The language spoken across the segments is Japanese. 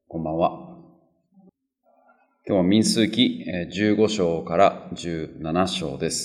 こんばんは。今日は民数記15章から17章です。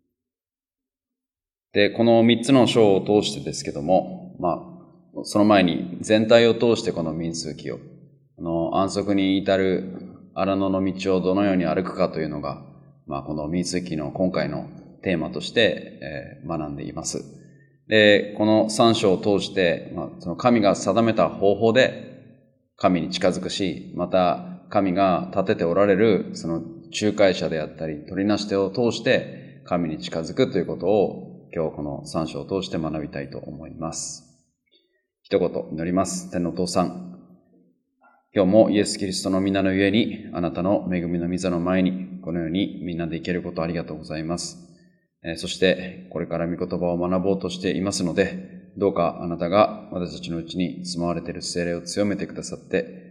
で、この3つの章を通してですけども、その前に全体を通してこの民数記を、安息に至る荒野の道をどのように歩くかというのが、この民数記の今回のテーマとして学んでいます。で、この3章を通して、その神が定めた方法で神に近づくし、また神が立てておられるその仲介者であったり取りなし手を通して神に近づくということを今日この3章を通して学びたいと思います。一言祈ります。天のお父さん、今日もイエス・キリストの皆のゆえにあなたの恵みの御座の前にこのようにみんなで生けることありがとうございます。そしてこれから御言葉を学ぼうとしていますので、どうかあなたが私たちのうちに住まわれている聖霊を強めてくださって、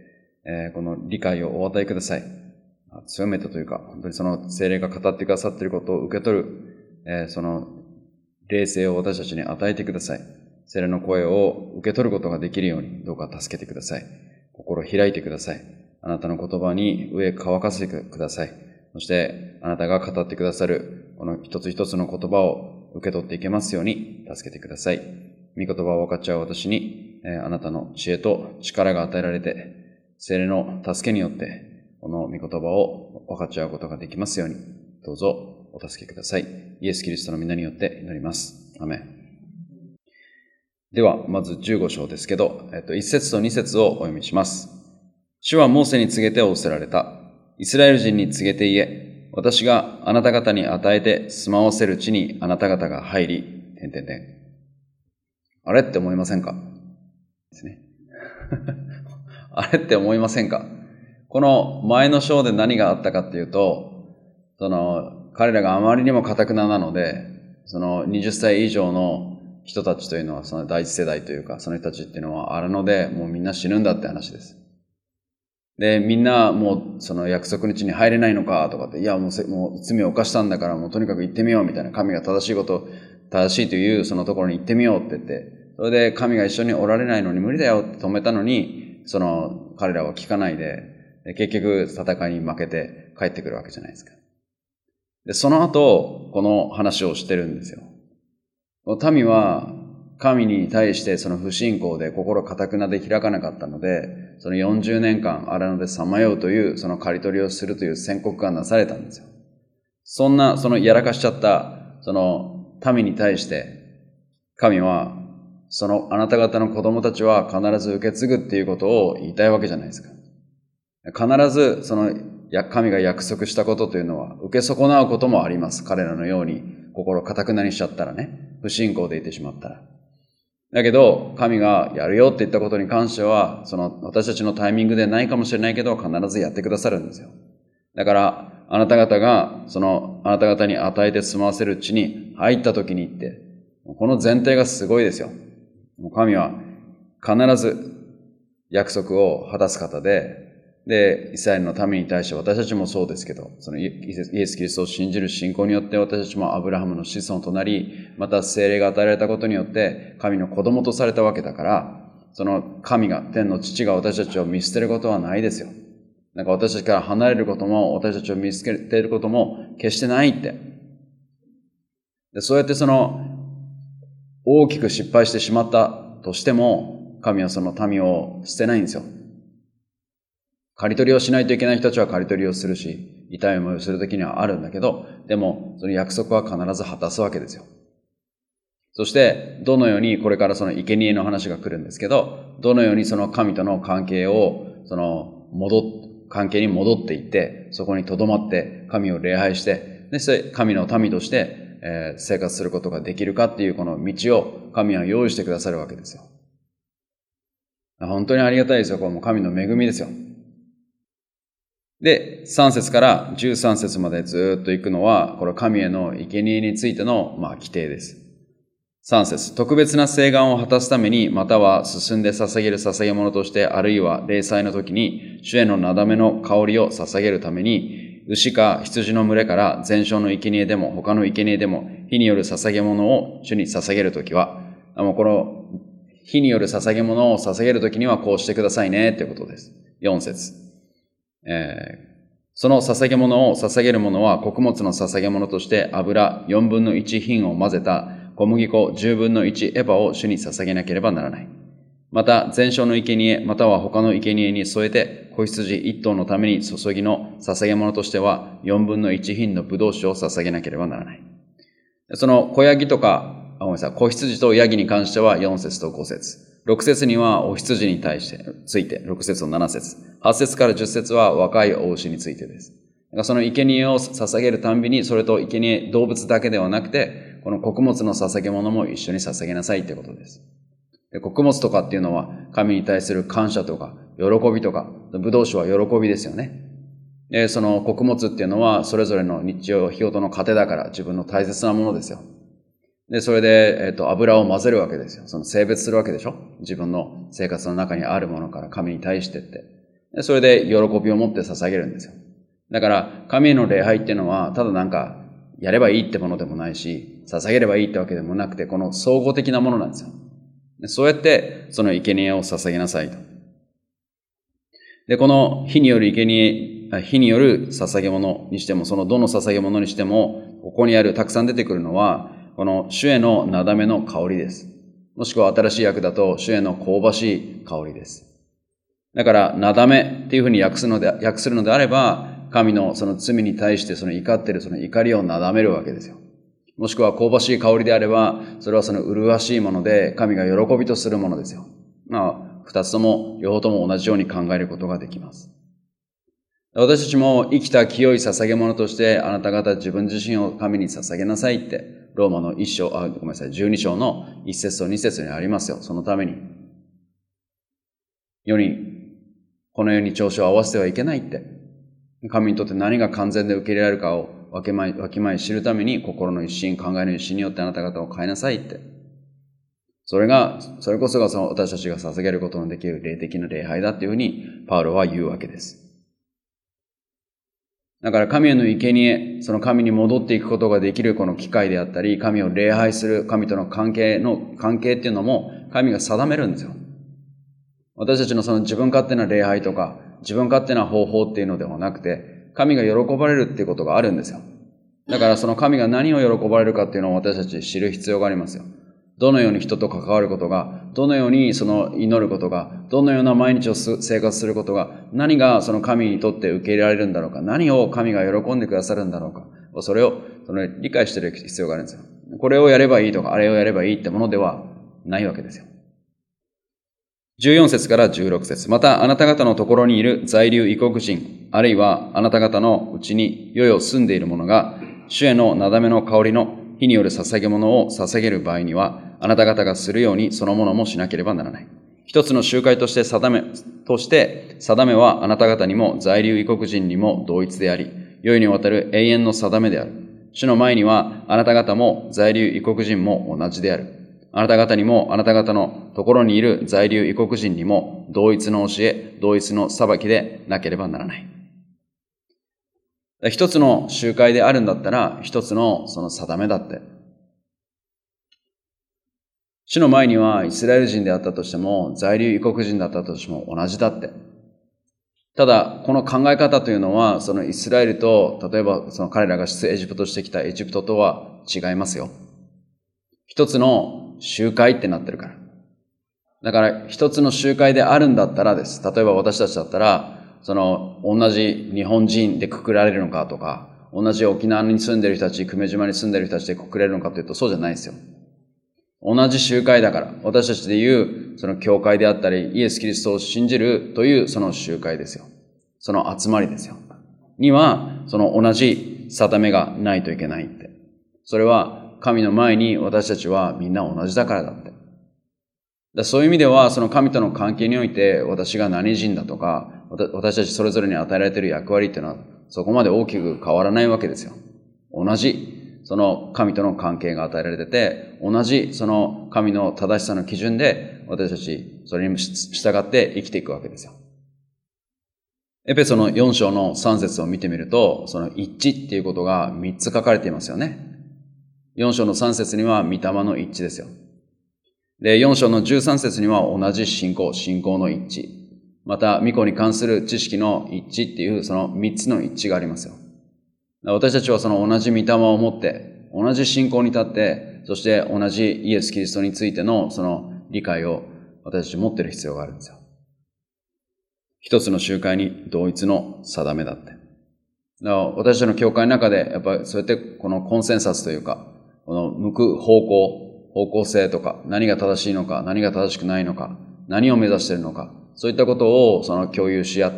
この理解をお与えください。強めたというか、本当にその聖霊が語ってくださっていることを受け取る、その霊性を私たちに与えてください。聖霊の声を受け取ることができるように、どうか助けてください。心を開いてください。あなたの言葉に上乾かせてください。そしてあなたが語ってくださるこの一つ一つの言葉を受け取っていけますように助けてください。御言葉を分かっちゃう私に、あなたの知恵と力が与えられて、聖霊の助けによって、この御言葉を分かっちゃうことができますように、どうぞお助けください。イエス・キリストの皆によって祈ります。アメン。では、まず15章ですけど、1節と2節をお読みします。主はモーセに告げて仰せられた。イスラエル人に告げて言え。私があなた方に与えて住まわせる地にあなた方が入り、あれって思いませんかですね。あれって思いませんか？この前の章で何があったかっていうと、彼らがあまりにも堅くなので、その20歳以上の人たちというのは、その第一世代というか、その人たちっていうのは荒野でもうみんな死ぬんだって話です。で、みんなもうその約束の地に入れないのかとかって、いやもう罪を犯したんだからもうとにかく行ってみようみたいな、神が正しいというそのところに行ってみようって言って、それで神が一緒におられないのに無理だよって止めたのに、彼らは聞かないで、結局戦いに負けて帰ってくるわけじゃないですか。で、その後、この話をしてるんですよ。民は神に対してその不信仰で心堅くなで開かなかったので、その40年間荒野でさまようという、その刈り取りをするという宣告がなされたんですよ。そのやらかしちゃった、その民に対して、神は、あなた方の子供たちは必ず受け継ぐっていうことを言いたいわけじゃないですか。必ず、神が約束したことというのは受け損なうこともあります。彼らのように心堅くなにしちゃったらね。不信仰でいてしまったら。だけど、神がやるよって言ったことに関しては、私たちのタイミングでないかもしれないけど、必ずやってくださるんですよ。だから、あなた方が、あなた方に与えて住まわせる地に入った時にって、この前提がすごいですよ。神は必ず約束を果たす方で、イスラエルの民に対して私たちもそうですけど、イエス・キリストを信じる信仰によって私たちもアブラハムの子孫となり、また聖霊が与えられたことによって神の子供とされたわけだから、その神が、天の父が私たちを見捨てることはないですよ。私たちから離れることも、私たちを見捨てていることも決してないって。で、そうやって大きく失敗してしまったとしても、神はその民を捨てないんですよ。刈り取りをしないといけない人たちは刈り取りをするし、痛い思いをするときにはあるんだけど、でも、その約束は必ず果たすわけですよ。そして、どのように、これからその生贄の話が来るんですけど、どのようにその神との関係を、関係に戻っていって、そこに留まって、神を礼拝して、で、神の民として、生活することができるかっていうこの道を神は用意してくださるわけですよ。本当にありがたいですよ。これも神の恵みですよ。で、3節から13節までずっと行くのは、これ神への生贄についての、規定です。3節、特別な誓願を果たすために、または進んで捧げる捧げ物として、あるいは礼祭の時に、主へのなだめの香りを捧げるために、牛か羊の群れから全焼の生贄でも他の生贄でも火による捧げ物を主に捧げるときは、この火による捧げ物を捧げるときにはこうしてくださいねってことです。 4節。その捧げ物を捧げる者は穀物の捧げ物として油4分の1品を混ぜた小麦粉10分の1エバを主に捧げなければならない。また、全焼の生贄または他の生贄に添えて子羊1頭のために注ぎの捧げ物としては4分の1品のブドウ酒を捧げなければならない。その子ヤギとか、子羊とヤギに関しては4節と5節。6節にはお羊について、6節と7節。8節から10節は若いお牛についてです。その生贄を捧げるたんびに、それと生贄、動物だけではなくて、この穀物の捧げ物も一緒に捧げなさいってことです。で、穀物とかっていうのは、神に対する感謝とか、喜びとか、ブドウ酒は喜びですよね。で、その穀物っていうのは、それぞれの日ごとの糧だから自分の大切なものですよ。で、それで、油を混ぜるわけですよ。その性別するわけでしょ。自分の生活の中にあるものから神に対してって。で、それで喜びを持って捧げるんですよ。だから、神への礼拝っていうのは、ただなんか、やればいいってものでもないし、捧げればいいってわけでもなくて、この総合的なものなんですよ。で、そうやって、その生贄を捧げなさいと。で、この火による捧げ物にしても、そのどの捧げ物にしても、ここにある、たくさん出てくるのは、この主へのなだめの香りです。もしくは新しい訳だと、主への香ばしい香りです。だから、なだめっていうふうに訳するのであれば、神のその罪に対してその怒っているその怒りをなだめるわけですよ。もしくは香ばしい香りであれば、それはその麗しいもので、神が喜びとするものですよ。二つとも、両方とも同じように考えることができます。私たちも生きた清い捧げ物として、あなた方自分自身を神に捧げなさいって、ローマの12章の1節と2節にありますよ。そのために。この世に調子を合わせてはいけないって。神にとって何が完全で受け入れられるかをわきまえ知るために、心の一心、考えの一心によってあなた方を変えなさいって。それこそがその私たちが捧げることのできる霊的な礼拝だっていうふうに、パウロは言うわけです。だから神への生贄、その神に戻っていくことができるこの機会であったり、神を礼拝する神との関係っていうのも神が定めるんですよ。私たちのその自分勝手な礼拝とか、自分勝手な方法っていうのではなくて、神が喜ばれるっていうことがあるんですよ。だからその神が何を喜ばれるかっていうのを私たち知る必要がありますよ。どのように人と関わることが、どのようにその祈ることが、どのような毎日を生活することが、何がその神にとって受け入れられるんだろうか、何を神が喜んでくださるんだろうか、それを理解している必要があるんですよ。これをやればいいとか、あれをやればいいってものではないわけですよ。14節から16節。またあなた方のところにいる在留異国人、あるいはあなた方のうちに世々住んでいる者が、主へのなだめの香りの火による捧げ物を捧げる場合には、あなた方がするようにそのものもしなければならない。一つの集会として定めはあなた方にも在留異国人にも同一であり、世にわたる永遠の定めである。主の前にはあなた方も在留異国人も同じである。あなた方にもあなた方のところにいる在留異国人にも同一の教え、同一の裁きでなければならない。一つの集会であるんだったら、一つのその定めだって。主の前にはイスラエル人であったとしても、在留異国人だったとしても同じだって。ただ、この考え方というのは、そのイスラエルと、例えばその彼らが出エジプトしてきたエジプトとは違いますよ。一つの集会ってなってるから。だから一つの集会であるんだったらです。例えば私たちだったら、同じ日本人でくくられるのかとか、同じ沖縄に住んでる人たち、久米島に住んでる人たちでくくれるのかというとそうじゃないですよ。同じ集会だから、私たちでいうその教会であったり、イエス・キリストを信じるというその集会ですよ。その集まりですよ。には、その同じ定めがないといけないって。それは神の前に私たちはみんな同じだからだって。そういう意味では、その神との関係において、私が何人だとか、私たちそれぞれに与えられている役割っていうのは、そこまで大きく変わらないわけですよ。同じ、その神との関係が与えられてて、同じ、その神の正しさの基準で、私たち、それに従って生きていくわけですよ。エペソの4章の3節を見てみると、その一致っていうことが3つ書かれていますよね。4章の3節には、御霊の一致ですよ。で、4章の13節には同じ信仰の一致。 また、御子に関する知識の一致っていう、その三つの一致がありますよ。私たちはその同じ御霊を持って、同じ信仰に立って、そして同じイエス・キリストについてのその理解を私たち持っている必要があるんですよ。一つの集会に同一の定めだって。だから私たちの教会の中で、やっぱりそうやってこのコンセンサスというか、この向く方向性とか、何が正しいのか、何が正しくないのか、何を目指しているのか、そういったことをその共有し合って、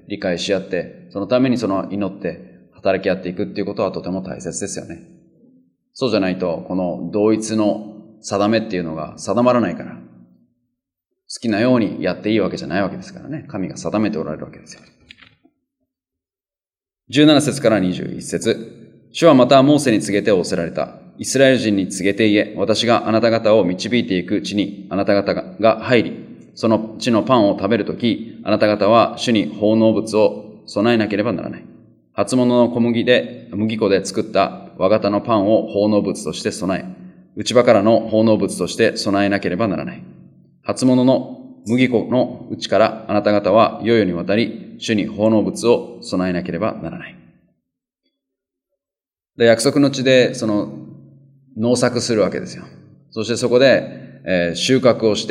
理解し合って、そのためにその祈って働き合っていくっていうことはとても大切ですよね。そうじゃないと、この同一の定めっていうのが定まらないから、好きなようにやっていいわけじゃないわけですからね。神が定めておられるわけですよ。17節から21節。主はまたモーセに告げて仰せられた。イスラエル人に告げて言え、私があなた方を導いていく地にあなた方が入り、その地のパンを食べるとき、あなた方は主に奉納物を備えなければならない。初物の麦粉で作った和型のパンを奉納物として備え、内場からの奉納物として備えなければならない。初物の麦粉のうちからあなた方は世々にわたり主に奉納物を備えなければならない。で、約束の地でその農作するわけですよ。そしてそこで、収穫をして、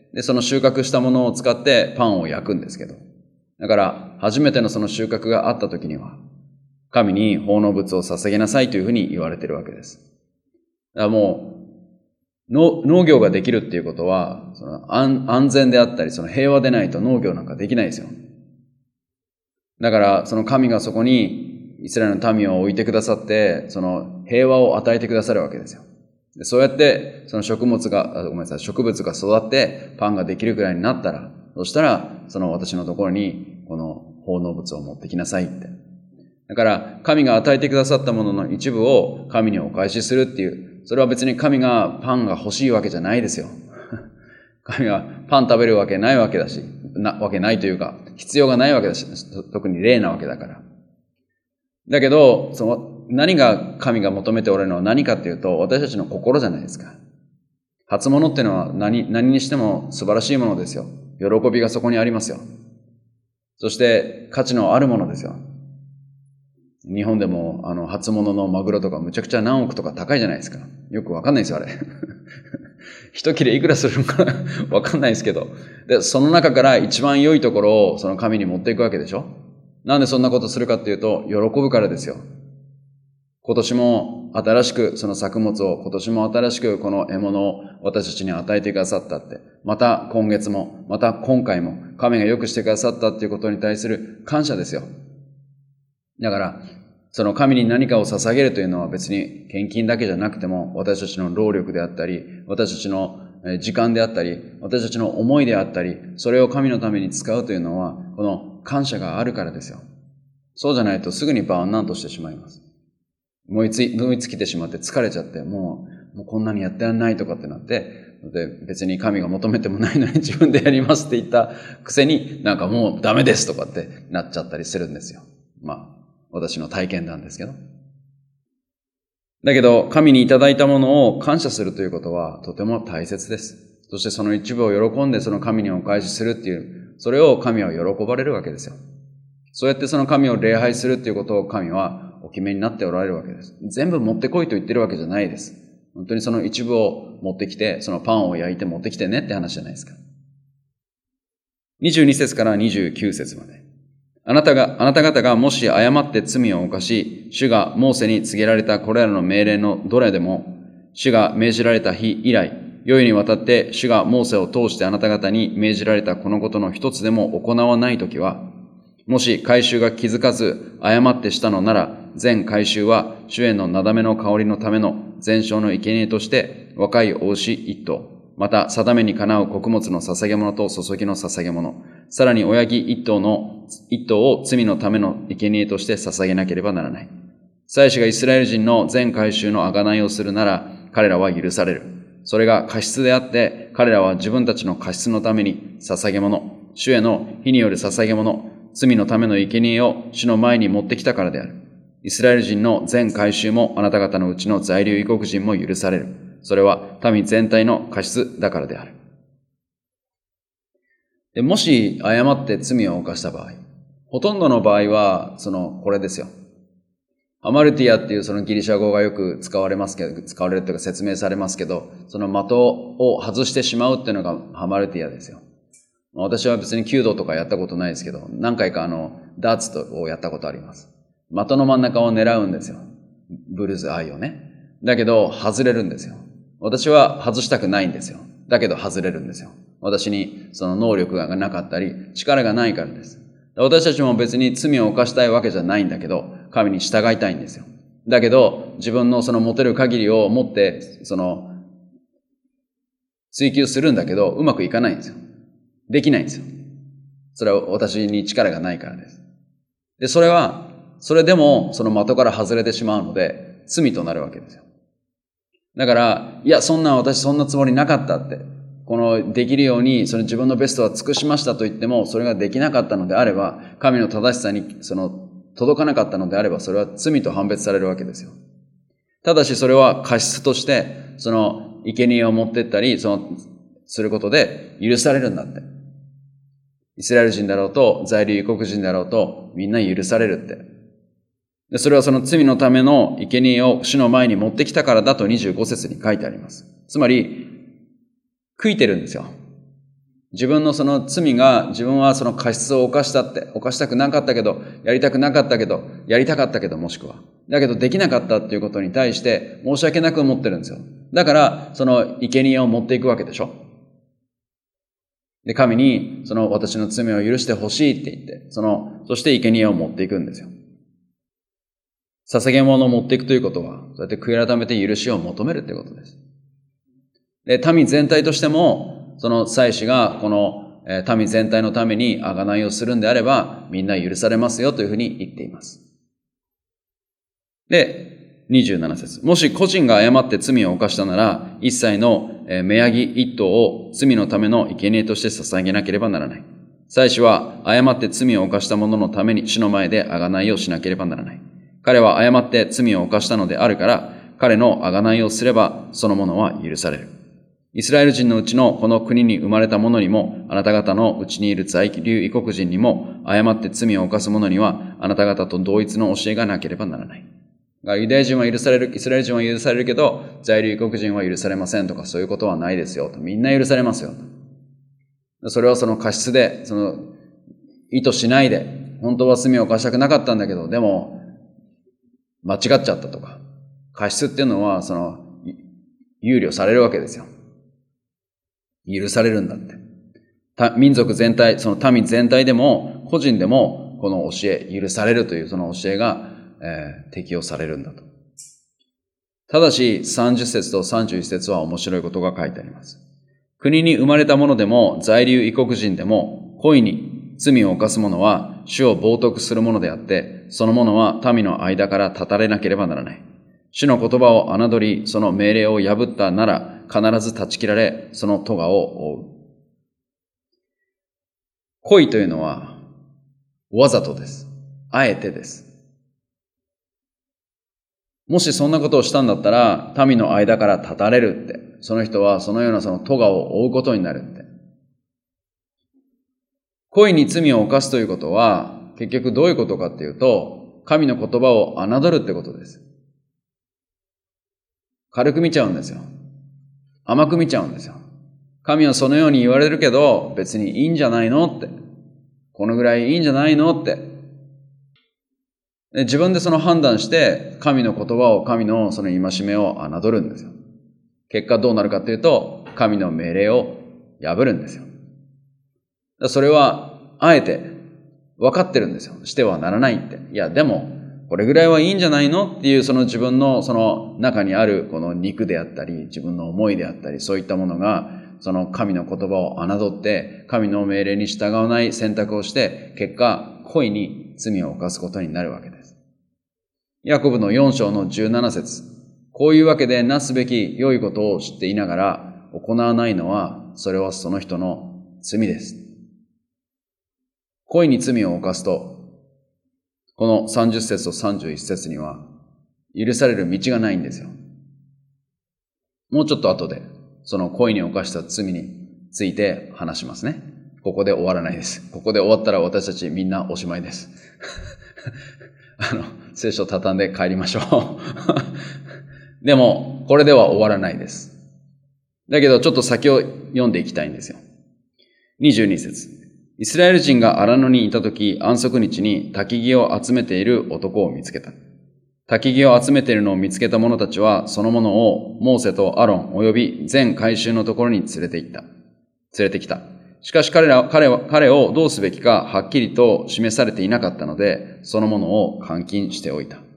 でその収穫したものを使ってパンを焼くんですけど、だから初めてのその収穫があった時には神に奉納物を捧げなさいというふうに言われているわけです。だからもう農業ができるっていうことは、その安全であったり、その平和でないと農業なんかできないですよ。だから、その神がそこにイスラエルの民を置いてくださって、その平和を与えてくださるわけですよ。でそうやって、その植物が育ってパンができるくらいになったら、そしたら、その私のところに、この奉納物を持ってきなさいって。だから、神が与えてくださったものの一部を神にお返しするっていう、それは別に神がパンが欲しいわけじゃないですよ。神がパン食べるわけないわけだし、わけないというか、必要がないわけだし、特に霊なわけだから。だけど、何が神が求めておられるのは何かっていうと、私たちの心じゃないですか。初物っていうのは何にしても素晴らしいものですよ。喜びがそこにありますよ。そして価値のあるものですよ。日本でも初物のマグロとかむちゃくちゃ何億とか高いじゃないですか。よくわかんないですよ、あれ。一切れいくらするのかわかんないですけど。で、その中から一番良いところをその神に持っていくわけでしょ。なんでそんなことするかっていうと、喜ぶからですよ。今年も新しくその作物を、今年も新しくこの獲物を私たちに与えてくださったって。また今月も、また今回も神が良くしてくださったっていうことに対する感謝ですよ。だから、その神に何かを捧げるというのは別に献金だけじゃなくても、私たちの労力であったり、私たちの時間であったり、私たちの思いであったり、それを神のために使うというのは、この感謝があるからですよ。そうじゃないとすぐにバーンアウトしてしまいます。燃え尽きてしまって疲れちゃって、もうこんなにやってらんないとかってなって、で別に神が求めてもないのに自分でやりますって言ったくせに、なんかもうダメですとかってなっちゃったりするんですよ。私の体験談ですけど。だけど、神にいただいたものを感謝するということはとても大切です。そしてその一部を喜んでその神にお返しするっていう、それを神は喜ばれるわけですよ。そうやってその神を礼拝するっていうことを神はお決めになっておられるわけです。全部持ってこいと言ってるわけじゃないです。本当にその一部を持ってきて、そのパンを焼いて持ってきてねって話じゃないですか。22節から29節まで。あなた方がもし誤って罪を犯し、主がモーセに告げられたこれらの命令のどれでも、主が命じられた日以来、世々にわたって主がモーセを通してあなた方に命じられたこのことの一つでも行わないときは、もし改宗が気づかず誤ってしたのなら、全改宗は主へのなだめの香りのための全焼の生贄として若い雄牛一頭、また定めにかなう穀物の捧げ物と注ぎの捧げ物、さらに親木一頭を罪のための生贄として捧げなければならない。祭司がイスラエル人の全改宗の贖いをするなら、彼らは許される。それが過失であって、彼らは自分たちの過失のために捧げ物、主への火による捧げ物、罪のための生贄を主の前に持ってきたからである。イスラエル人の全改宗もあなた方のうちの在留異国人も許される。それは民全体の過失だからである。 で、もし誤って罪を犯した場合、ほとんどの場合は、これですよ。ハマルティアっていうそのギリシャ語がよく使われるというか説明されますけど、その的を外してしまうっていうのがハマルティアですよ。私は別に弓道とかやったことないですけど、何回かダーツをやったことあります。的の真ん中を狙うんですよ。ブルズアイをね。だけど、外れるんですよ。私は外したくないんですよ。だけど外れるんですよ。私にその能力がなかったり、力がないからです。私たちも別に罪を犯したいわけじゃないんだけど、神に従いたいんですよ。だけど、自分のその持てる限りを持って、追求するんだけど、うまくいかないんですよ。できないんですよ。それは私に力がないからです。で、それでもその的から外れてしまうので、罪となるわけですよ。だから、いや、私そんなつもりなかったって。できるように、自分のベストは尽くしましたと言っても、それができなかったのであれば、神の正しさに、届かなかったのであれば、それは罪と判別されるわけですよ。ただし、それは過失として、生贄を持ってったり、することで許されるんだって。イスラエル人だろうと、在留異国人だろうと、みんな許されるって。で、それはその罪のための生贄を主の前に持ってきたからだと25節に書いてあります。つまり、悔いてるんですよ。自分のその罪が、自分はその過失を犯したくなかったけど、やりたくなかったけど、やりたかったけど、もしくは。だけどできなかったっていうことに対して申し訳なく思ってるんですよ。だから、その生贄を持っていくわけでしょ。で、神に、私の罪を許してほしいって言って、そして生贄を持っていくんですよ。捧げ物を持っていくということは、そうやって悔い改めて許しを求めるということです。で、民全体としても、その祭司がこの民全体のために贖いをするんであれば、みんな許されますよというふうに言っています。で、27節。もし個人が誤って罪を犯したなら、一切の芽ヤギ一頭を罪のための生贄として捧げなければならない。祭司は誤って罪を犯した者のために主の前で贖いをしなければならない。彼は誤って罪を犯したのであるから、彼の贖いをすれば、その者は許される。イスラエル人のうちのこの国に生まれた者にも、あなた方のうちにいる在留異国人にも、誤って罪を犯す者には、あなた方と同一の教えがなければならない。ユダヤ人は許される、イスラエル人は許されるけど、在留異国人は許されませんとか、そういうことはないですよと。みんな許されますよと。それはその過失で、意図しないで、本当は罪を犯したくなかったんだけど、でも、間違っちゃったとか。過失っていうのは、憂慮されるわけですよ。許されるんだって。民族全体、その民全体でも、個人でも、この教え、許されるというその教えが、適用されるんだと。ただし、30節と31節は面白いことが書いてあります。国に生まれた者でも、在留異国人でも、故意に罪を犯す者は、主を冒涜する者であって、その者は民の間から断たれなければならない。主の言葉を侮り、その命令を破ったなら、必ず断ち切られ、その咎を負う。故意というのは、わざとです。あえてです。もしそんなことをしたんだったら、民の間から断たれるって。その人はそのようなその咎を負うことになるって。故意に罪を犯すということは、結局どういうことかっていうと、神の言葉を侮るってことです。軽く見ちゃうんですよ。甘く見ちゃうんですよ。神はそのように言われるけど、別にいいんじゃないのって。このぐらいいいんじゃないのって。自分でその判断して、神の言葉を、神のその戒めを侮るんですよ。結果どうなるかっていうと、神の命令を破るんですよ。それは、あえて、分かってるんですよ。してはならないって。いや、でも、これぐらいはいいんじゃないのっていうその自分のその中にあるこの肉であったり、自分の思いであったり、そういったものが、その神の言葉を侮って、神の命令に従わない選択をして、結果、故意に罪を犯すことになるわけです。ヤコブの4章の17節。こういうわけでなすべき良いことを知っていながら行わないのは、それはその人の罪です。故意に罪を犯すと、この30節と31節には許される道がないんですよ。もうちょっと後で、その故意に犯した罪について話しますね。 ここで終わらないです。ここで終わったら私たちみんなおしまいです。聖書を畳んで帰りましょう。でも、これでは終わらないです。だけど、ちょっと先を読んでいきたいんですよ。22節。イスラエル人が荒野にいたとき、安息日に焚き木を集めている男を見つけた。焚き木を集めているのを見つけた者たちは、その者をモーセとアロン及び全会衆のところに連れてきた。しかし彼をどうすべきかはっきりと示されていなかったので、その者を監禁しておいた。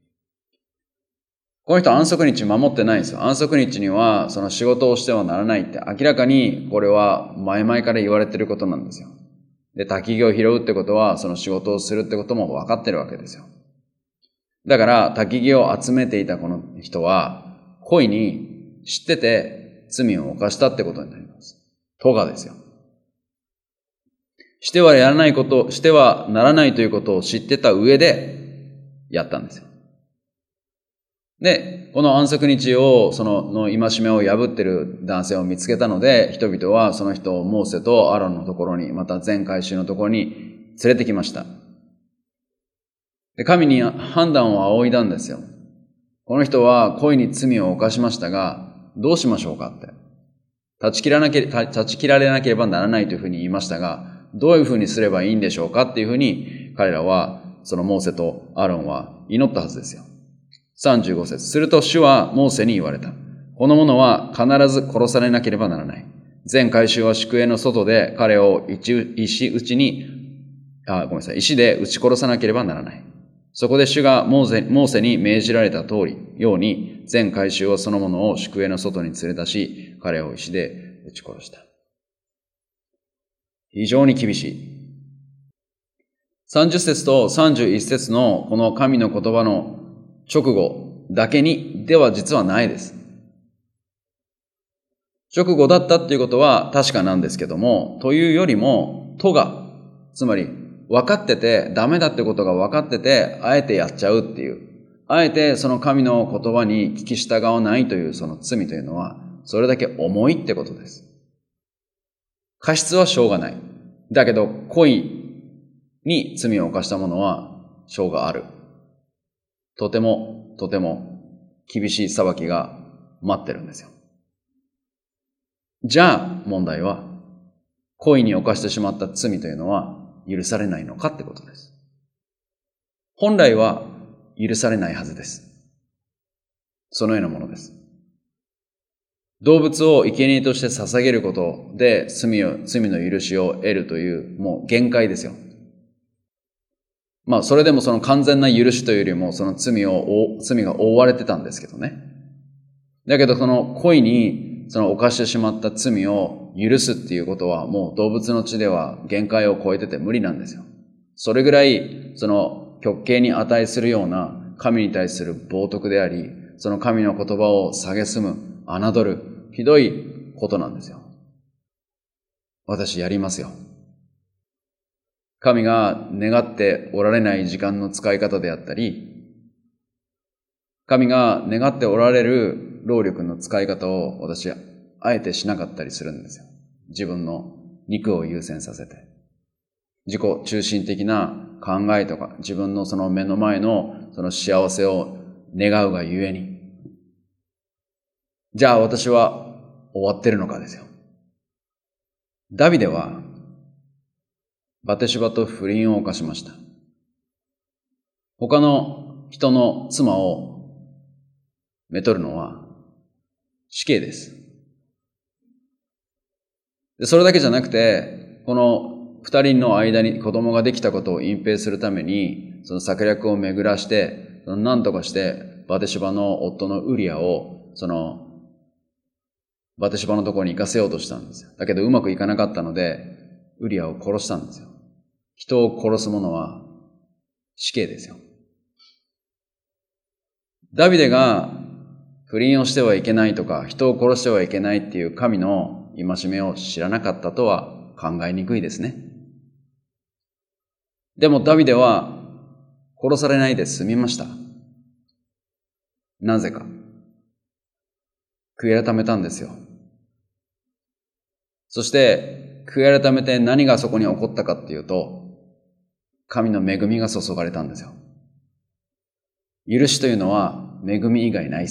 この人は安息日守ってないんですよ。安息日にはその仕事をしてはならないって明らかにこれは前々から言われていることなんですよ。で、焚き木を拾うってことはその仕事をするってことも分かってるわけですよ。だから焚き木を集めていたこの人は故意に知ってて罪を犯したってことになります。咎ですよ。してはならないということを知ってた上でやったんですよ。で、この安息日を、の戒めを破ってる男性を見つけたので、人々はその人をモーセとアロンのところに、また全会衆のところに連れてきました。で、神に判断を仰いだんですよ。この人は故意に罪を犯しましたが、どうしましょうかって。断ち切られなければならないというふうに言いましたが、どういうふうにすればいいんでしょうかっていうふうに彼らは、そのモーセとアロンは祈ったはずですよ。35節。すると主はモーセに言われた。この者は必ず殺されなければならない。全会衆は宿営の外で彼を石で撃ち殺さなければならない。そこで主がモーセに命じられた通りように、全会衆はその者を宿営の外に連れ出し、彼を石で撃ち殺した。非常に厳しい。30節と31節のこの神の言葉の直後だけにでは実はないです。直後だったっていうことは確かなんですけども、というよりも、つまり分かってて、ダメだってことが分かってて、あえてやっちゃうっていう、あえてその神の言葉に聞き従わないというその罪というのは、それだけ重いってことです。過失はしょうがない。だけど、故意に罪を犯した者は、しょうがある。とても厳しい裁きが待ってるんですよ。じゃあ問題は、故意に犯してしまった罪というのは許されないのかってことです。本来は許されないはずです。そのようなものです。動物を生贄として捧げることで罪の許しを得るというもう限界ですよ。それでもその完全な許しというよりもその罪が覆われてたんですけどね。だけどその故意にその犯してしまった罪を許すっていうことはもう動物の血では限界を超えてて無理なんですよ。それぐらいその極刑に値するような神に対する冒涜であり、その神の言葉を蔑む、侮る、ひどいことなんですよ。私やりますよ。神が願っておられない時間の使い方であったり、神が願っておられる労力の使い方を私はあえてしなかったりするんですよ。自分の肉を優先させて。自己中心的な考えとか、自分のその目の前のその幸せを願うがゆえに。じゃあ私は終わってるのかですよ。ダビデはバテシバと不倫を犯しました。他の人の妻をめとるのは死刑です。で、それだけじゃなくて、この二人の間に子供ができたことを隠蔽するために、その策略を巡らして、何とかしてバテシバの夫のウリアを、バテシバのところに行かせようとしたんですよ。だけどうまくいかなかったので、ウリアを殺したんですよ。人を殺す者は死刑ですよ。ダビデが不倫をしてはいけないとか、人を殺してはいけないっていう神の戒めを知らなかったとは考えにくいですね。でもダビデは殺されないで済みました。なぜか。悔い改めたんですよ。そして悔い改めて何がそこに起こったかっていうと、神の恵みが注がれたんですよ。許しというのは恵み以外ないです。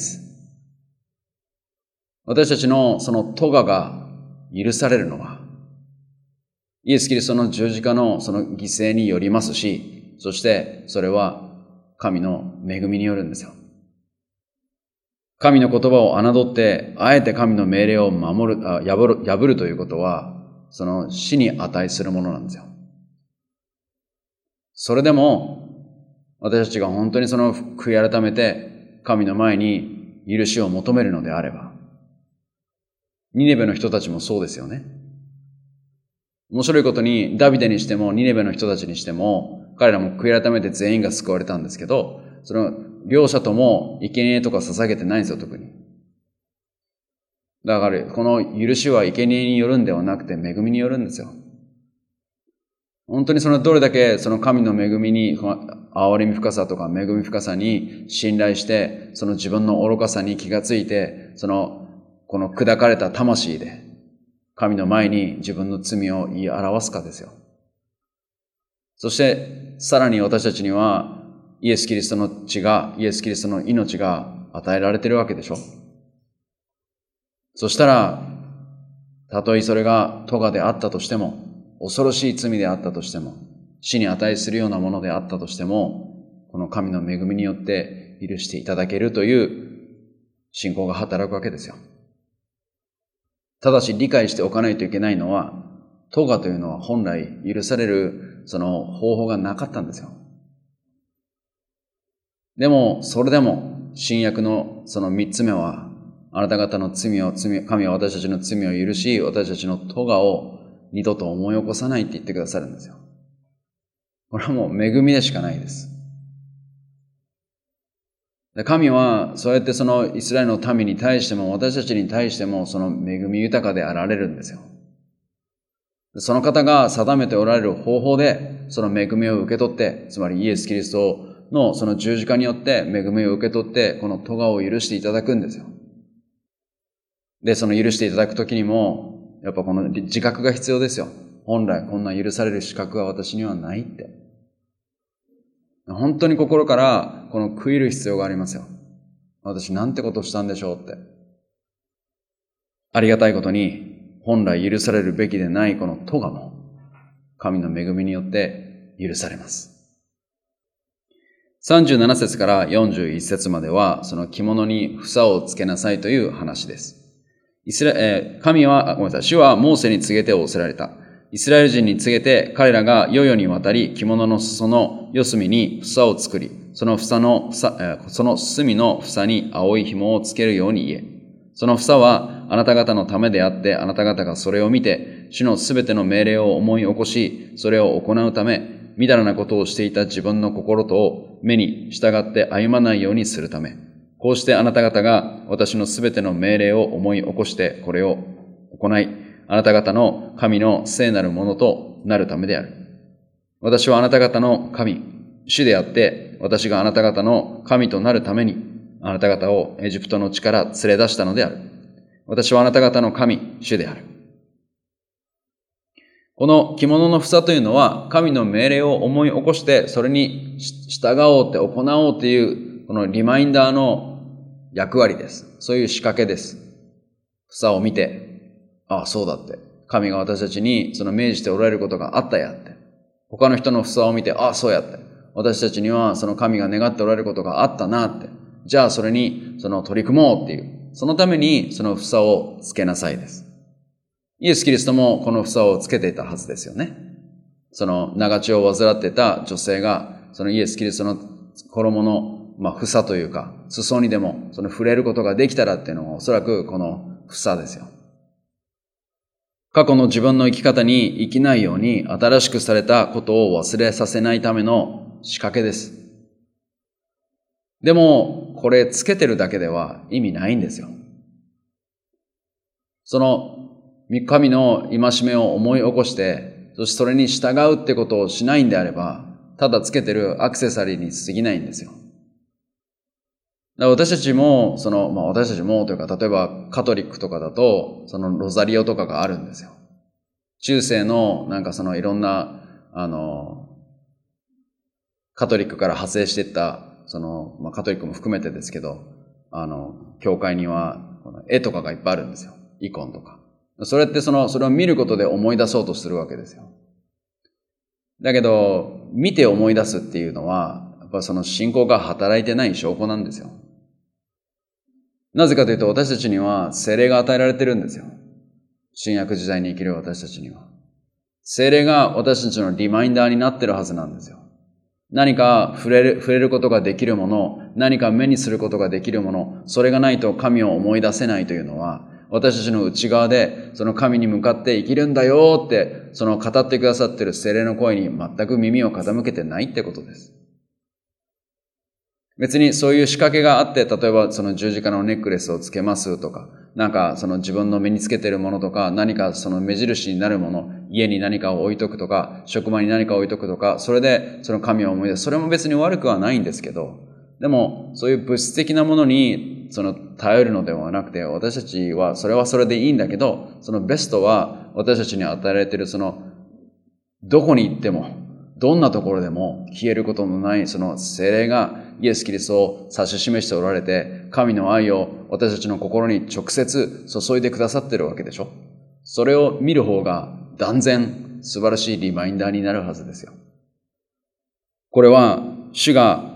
私たちのその咎が許されるのは、イエス・キリストの十字架のその犠牲によりますし、そしてそれは神の恵みによるんですよ。神の言葉を侮って、あえて神の命令を破るということは、その死に値するものなんですよ。それでも、私たちが本当にその悔い改めて、神の前に許しを求めるのであれば、ニネベの人たちもそうですよね。面白いことに、ダビデにしても、ニネベの人たちにしても、彼らも悔い改めて全員が救われたんですけど、その両者とも生贄とか捧げてないんですよ、特に。だから、この許しは生贄によるんではなくて、恵みによるんですよ。本当にそのどれだけその神の恵みに、憐れみ深さとか恵み深さに信頼して、その自分の愚かさに気がついて、この砕かれた魂で、神の前に自分の罪を言い表すかですよ。そして、さらに私たちには、イエス・キリストの血が、イエス・キリストの命が与えられているわけでしょ。そしたら、たとえそれが咎であったとしても、恐ろしい罪であったとしても、死に値するようなものであったとしても、この神の恵みによって許していただけるという信仰が働くわけですよ。ただし理解しておかないといけないのは、咎というのは本来許されるその方法がなかったんですよ。でも、それでも、新約のその三つ目は、あなた方の神は私たちの罪を許し、私たちの咎を二度と思い起こさないって言ってくださるんですよ。これはもう恵みでしかないです。神はそうやってそのイスラエルの民に対しても私たちに対してもその恵み豊かであられるんですよ。その方が定めておられる方法でその恵みを受け取って、つまりイエス・キリストのその十字架によって恵みを受け取ってこの咎を許していただくんですよ。で、その許していただくときにもやっぱこの自覚が必要ですよ。本来こんな許される資格は私にはないって。本当に心からこの悔いる必要がありますよ。私なんてことしたんでしょうって。ありがたいことに本来許されるべきでないこの咎も神の恵みによって許されます。37節から41節まではその着物に房をつけなさいという話です。主はモーセに告げて仰せられた。イスラエル人に告げて彼らが世々にわたり着物の裾の四隅に房を作り、その隅の房に青い紐をつけるように言え。その房はあなた方のためであって、あなた方がそれを見て、主のすべての命令を思い起こし、それを行うため、みだらなことをしていた自分の心とを目に従って歩まないようにするため、こうしてあなた方が私のすべての命令を思い起こしてこれを行い、あなた方の神の聖なるものとなるためである。私はあなた方の神、主であって、私があなた方の神となるために、あなた方をエジプトの地から連れ出したのである。私はあなた方の神、主である。この着物の房というのは、神の命令を思い起こして、それに従おうって行おうっていう、このリマインダーの役割です。そういう仕掛けです。房を見て、ああ、そうだって。神が私たちにその命じておられることがあったやって。他の人の房を見て、ああ、そうやって。私たちにはその神が願っておられることがあったなって。じゃあそれに取り組もうっていう。そのためにその房をつけなさいです。イエス・キリストもこの房をつけていたはずですよね。その長血を患っていた女性が、そのイエス・キリストの衣の房というか、裾にでも触れることができたらっていうのはおそらくこの房ですよ。過去の自分の生き方に生きないように新しくされたことを忘れさせないための仕掛けです。でも、これつけてるだけでは意味ないんですよ。その神の戒めを思い起こして、そしてそれに従うってことをしないんであれば、ただつけてるアクセサリーに過ぎないんですよ。私たちもというか、例えばカトリックとかだと、ロザリオとかがあるんですよ。 中世のなんかそのいろんな、カトリックから派生していった、カトリックも含めてですけど、教会には絵とかがいっぱいあるんですよ。イコンとか。それってそれを見ることで思い出そうとするわけですよ。だけど、見て思い出すっていうのは、やっぱその信仰が働いてない証拠なんですよ。なぜかというと、私たちには聖霊が与えられてるんですよ。新約時代に生きる私たちには。聖霊が私たちのリマインダーになってるはずなんですよ。何か触れることができるもの、何か目にすることができるもの、それがないと神を思い出せないというのは、私たちの内側でその神に向かって生きるんだよって、その語ってくださっている聖霊の声に全く耳を傾けてないってことです。別にそういう仕掛けがあって、例えばその十字架のネックレスをつけますとか、なんかその自分の身につけているものとか、何かその目印になるもの、家に何かを置いとくとか、職場に何かを置いとくとか、それでその神を思い出す。それも別に悪くはないんですけど、でもそういう物質的なものに頼るのではなくて、私たちはそれはそれでいいんだけど、そのベストは私たちに与えられているどこに行っても、どんなところでも消えることのないその聖霊がイエス・キリストを指し示しておられて、神の愛を私たちの心に直接注いでくださっているわけでしょ。それを見る方が断然素晴らしいリマインダーになるはずですよ。これは主が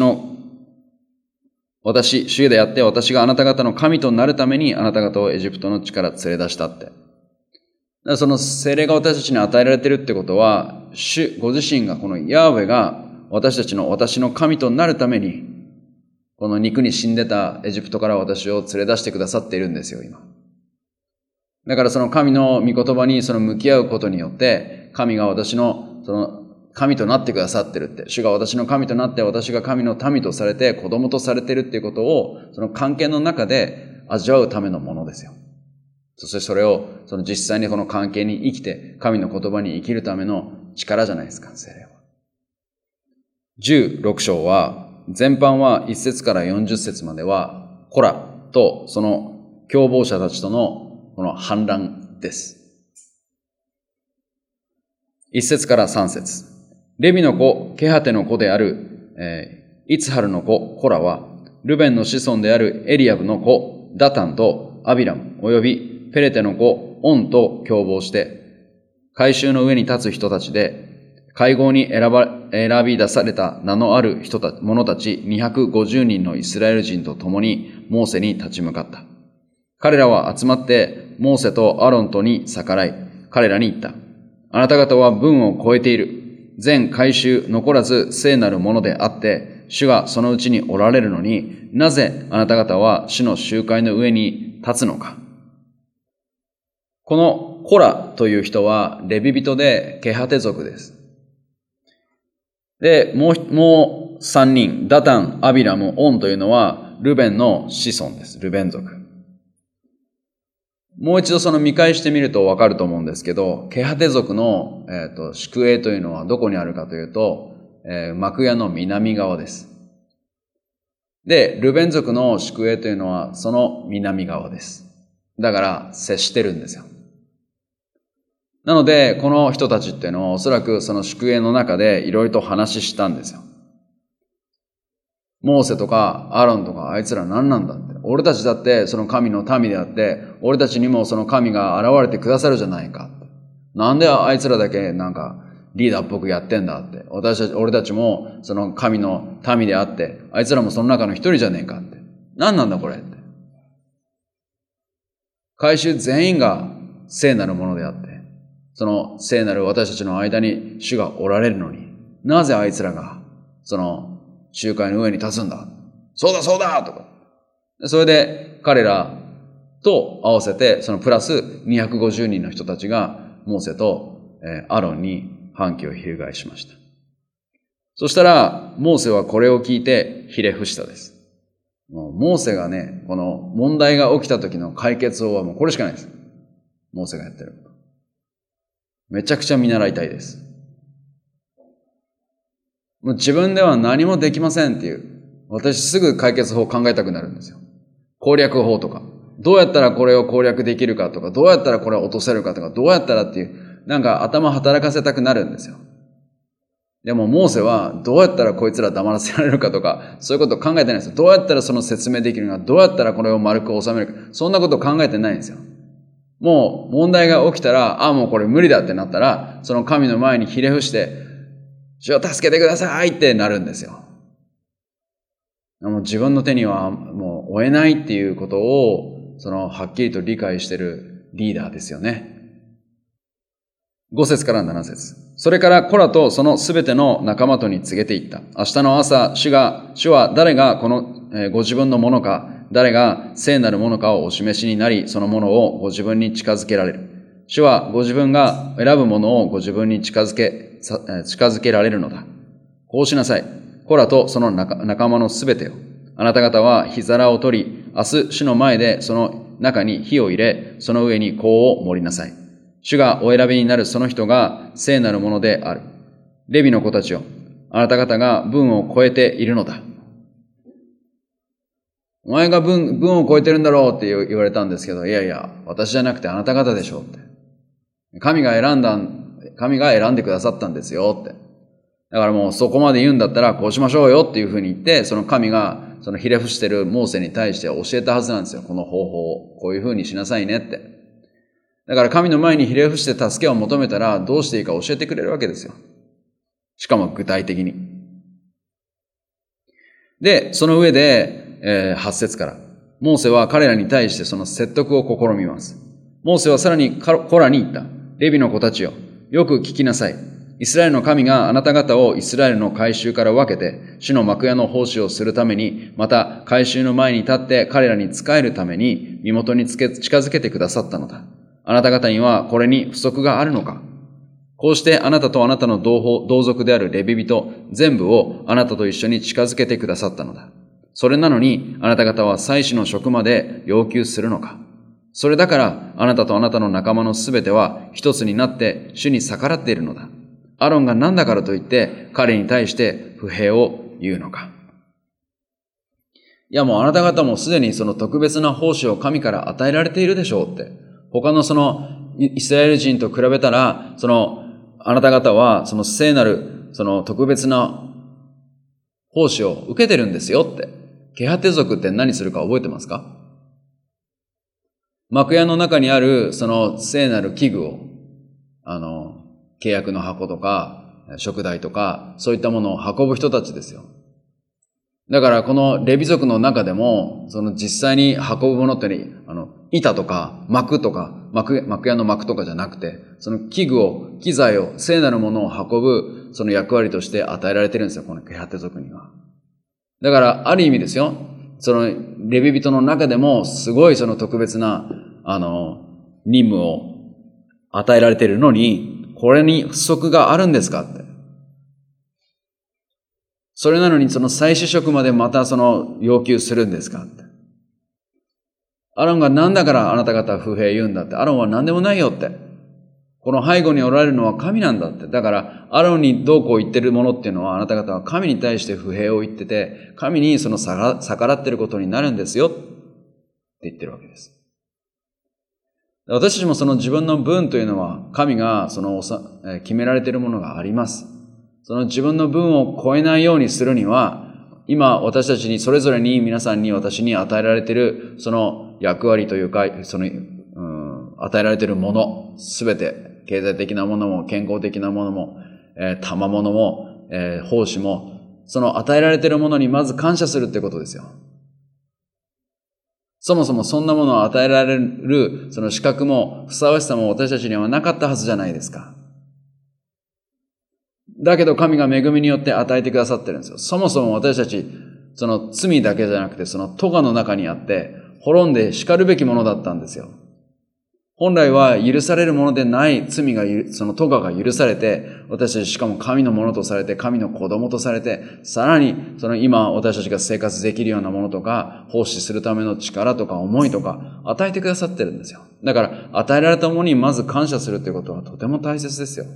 主であって私があなた方の神となるためにあなた方をエジプトの地から連れ出したって。その聖霊が私たちに与えられているってことは、主ご自身がこのヤーウェが私の神となるために、この肉に死んでたエジプトから私を連れ出してくださっているんですよ、今。だからその神の御言葉に向き合うことによって、神が私の神となってくださってるって、主が私の神となって私が神の民とされて子供とされているっていうことを、その関係の中で味わうためのものですよ。そしてそれを実際にこの関係に生きて神の言葉に生きるための力じゃないですか、聖霊は。16章は全般は1節から40節まではコラとその共謀者たちとのこの反乱です。1節から3節。レビの子ケハテの子である、イツハルの子コラはルベンの子孫であるエリアブの子ダタンとアビラムおよびペレテの子オンと共謀して、改宗の上に立つ人たちで、会合に選び出された名のある者たち250人のイスラエル人と共にモーセに立ち向かった。彼らは集まってモーセとアロンとに逆らい、彼らに言った。あなた方は分を超えている。全改宗残らず聖なるものであって、主がそのうちにおられるのに、なぜあなた方は主の集会の上に立つのか。このコラという人はレビ人でケハテ族です。で、もう3人、ダタン、アビラム、オンというのはルベンの子孫です。ルベン族。もう一度見返してみるとわかると思うんですけど、ケハテ族の、宿営というのはどこにあるかというと、幕屋の南側です。で、ルベン族の宿営というのはその南側です。だから接してるんですよ。なので、この人たちっていうのはおそらくその宿営の中でいろいろと話したんですよ。モーセとかアロンとかあいつら何なんだって。俺たちだってその神の民であって、俺たちにもその神が現れてくださるじゃないか。なんであいつらだけなんかリーダーっぽくやってんだって。俺たちもその神の民であって、あいつらもその中の一人じゃねえかって。何なんだこれって。改宗全員が聖なるものであって、その聖なる私たちの間に主がおられるのに、なぜあいつらがその集会の上に立つんだ。そうだそうだとか。それで彼らと合わせて、そのプラス250人の人たちがモーセとアロンに反旗を翻しました。そしたらモーセはこれを聞いてひれ伏したです。モーセがね、この問題が起きた時の解決法はもうこれしかないです。モーセがやってること。めちゃくちゃ見習いたいです。もう自分では何もできませんっていう、私すぐ解決法を考えたくなるんですよ。攻略法とか。どうやったらこれを攻略できるかとか、どうやったらこれを落とせるかとか、どうやったらっていう、 なんか頭働かせたくなるんですよ。でもモーセはどうやったらこいつら黙らせられるかとか、そういうことを考えてないんですよ。どうやったらその説明できるのか、どうやったらこれを丸く収めるか、そんなことを考えてないんですよ。もう問題が起きたら、もうこれ無理だってなったら、その神の前にひれ伏して、主を助けてくださいってなるんですよ。もう自分の手にはもう負えないっていうことを、はっきりと理解しているリーダーですよね。5節から7節。それからコラとそのすべての仲間とに告げていった。明日の朝、主は誰がこの、ご自分のものか、誰が聖なるものかをお示しになり、そのものをご自分に近づけられる。主はご自分が選ぶものをご自分に近づけられるのだ。こうしなさい。コラとその仲間のすべてを。あなた方は火皿を取り、明日主の前でその中に火を入れ、その上に香を盛りなさい。主がお選びになるその人が聖なるものである。レビの子たちよ、あなた方が分を超えているのだ。お前が分を超えてるんだろうって言われたんですけど、いやいや、私じゃなくてあなた方でしょうって。神が選んでくださったんですよって。だからもうそこまで言うんだったらこうしましょうよっていうふうに言って、その神がそのひれ伏してるモーセに対して教えたはずなんですよ。この方法を。こういうふうにしなさいねって。だから神の前にひれ伏して助けを求めたらどうしていいか教えてくれるわけですよ。しかも具体的に。で、その上で、8節から。モーセは彼らに対してその説得を試みます。モーセはさらにコラに言った。レビの子たちよ、よく聞きなさい。イスラエルの神があなた方をイスラエルの改宗から分けて、主の幕屋の奉仕をするために、また改宗の前に立って彼らに仕えるために、身元に近づけてくださったのだ。あなた方にはこれに不足があるのか。こうしてあなたとあなたの同族であるレビ人全部をあなたと一緒に近づけてくださったのだ。それなのにあなた方は祭司の職まで要求するのか。それだからあなたとあなたの仲間のすべては一つになって主に逆らっているのだ。アロンが何だからと言って彼に対して不平を言うのか。いやもうあなた方もすでにその特別な奉仕を神から与えられているでしょうって。他のそのイスラエル人と比べたら、あなた方はその聖なるその特別な奉仕を受けてるんですよって。ケハテ族って何するか覚えてますか？幕屋の中にあるその聖なる器具を、契約の箱とか、食台とか、そういったものを運ぶ人たちですよ。だからこのレビ族の中でも、その実際に運ぶものって板とか幕とか、幕屋の幕とかじゃなくて、その機材を、聖なるものを運ぶ、その役割として与えられてるんですよ、このケハテ族には。だから、ある意味ですよ、そのレビ人の中でも、すごいその特別な、任務を与えられているのに、これに不足があるんですかって。それなのにその祭司職までまたその要求するんですかって。アロンが何だからあなた方は不平言うんだって。アロンは何でもないよって。この背後におられるのは神なんだって。だからアロンにどうこう言ってるものっていうのはあなた方は神に対して不平を言ってて、神にその逆らってることになるんですよって言ってるわけです。私たちもその自分の分というのは神が決められているものがあります。その自分の分を超えないようにするには、今私たちにそれぞれに皆さんに私に与えられているその役割というか、与えられているもの、すべて経済的なものも健康的なものも、賜物も、奉仕も、その与えられているものにまず感謝するってことですよ。そもそもそんなものを与えられるその資格もふさわしさも私たちにはなかったはずじゃないですか。だけど神が恵みによって与えてくださってるんですよ。そもそも私たち、その罪だけじゃなくてその咎の中にあって、滅んで叱るべきものだったんですよ。本来は許されるものでない罪が、その咎が許されて、私たちしかも神のものとされて、神の子供とされて、さらにその今私たちが生活できるようなものとか、奉仕するための力とか思いとか、与えてくださってるんですよ。だから、与えられたものにまず感謝するということはとても大切ですよ。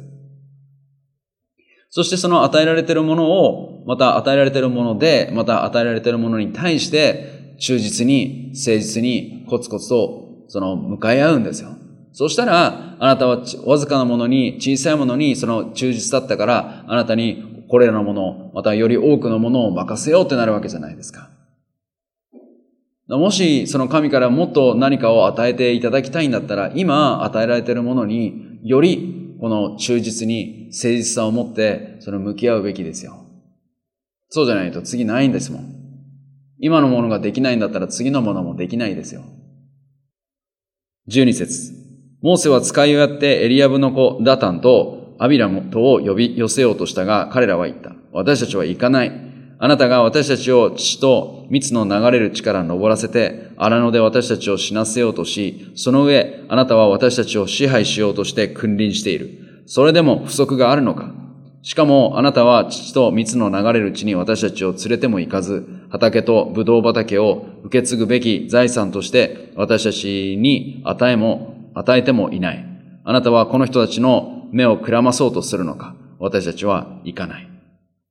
そしてその与えられているものを、また与えられているもので、また与えられているものに対して、忠実に、誠実に、コツコツと、向かい合うんですよ。 そしたら、あなたはわずかなものに、小さいものにその忠実だったから、あなたにこれらのもの、またより多くのものを任せようってなるわけじゃないですか。もしその神からもっと何かを与えていただきたいんだったら、今与えられているものによりこの忠実に誠実さを持ってその向き合うべきですよ。そうじゃないと次ないんですもん。今のものができないんだったら次のものもできないですよ。12節。モーセは使いをやってエリアブの子ダタンとアビラムとを呼び寄せようとしたが、彼らは言った。私たちは行かない。あなたが私たちを血と蜜の流れる地から登らせて、荒野で私たちを死なせようとし、その上、あなたは私たちを支配しようとして君臨している。それでも不足があるのか。しかもあなたは血と蜜の流れる地に私たちを連れても行かず、畑とブドウ畑を受け継ぐべき財産として私たちに与えてもいない。あなたはこの人たちの目をくらまそうとするのか。私たちは行かない。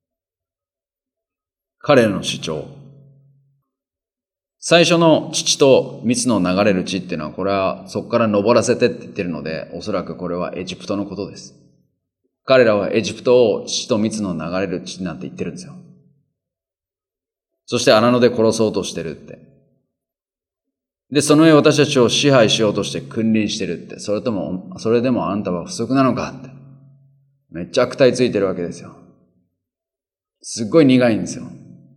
彼らの主張。最初の乳と蜜の流れる地っていうのは、これはそこから登らせてって言ってるので、おそらくこれはエジプトのことです。彼らはエジプトを乳と蜜の流れる地なんて言ってるんですよ。そして荒野で殺そうとしてるって。で、その上私たちを支配しようとして君臨してるって。それでもあんたは不足なのかって。めっちゃ悪態ついてるわけですよ。すっごい苦いんですよ。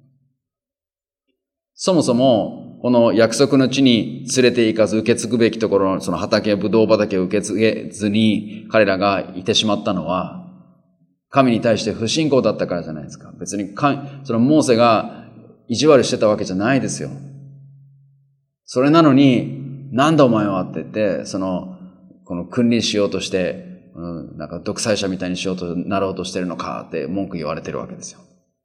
そもそも、この約束の地に連れて行かず受け継ぐべきところのその畑、ブドウ畑を受け継げずに彼らがいてしまったのは、神に対して不信仰だったからじゃないですか。別にそのモーセが意地悪してたわけじゃないですよ。それなのに、なんだお前はって言って、この君臨しようとして、なんか独裁者みたいにしようとなろうとしてるのかって文句言われてるわけですよ。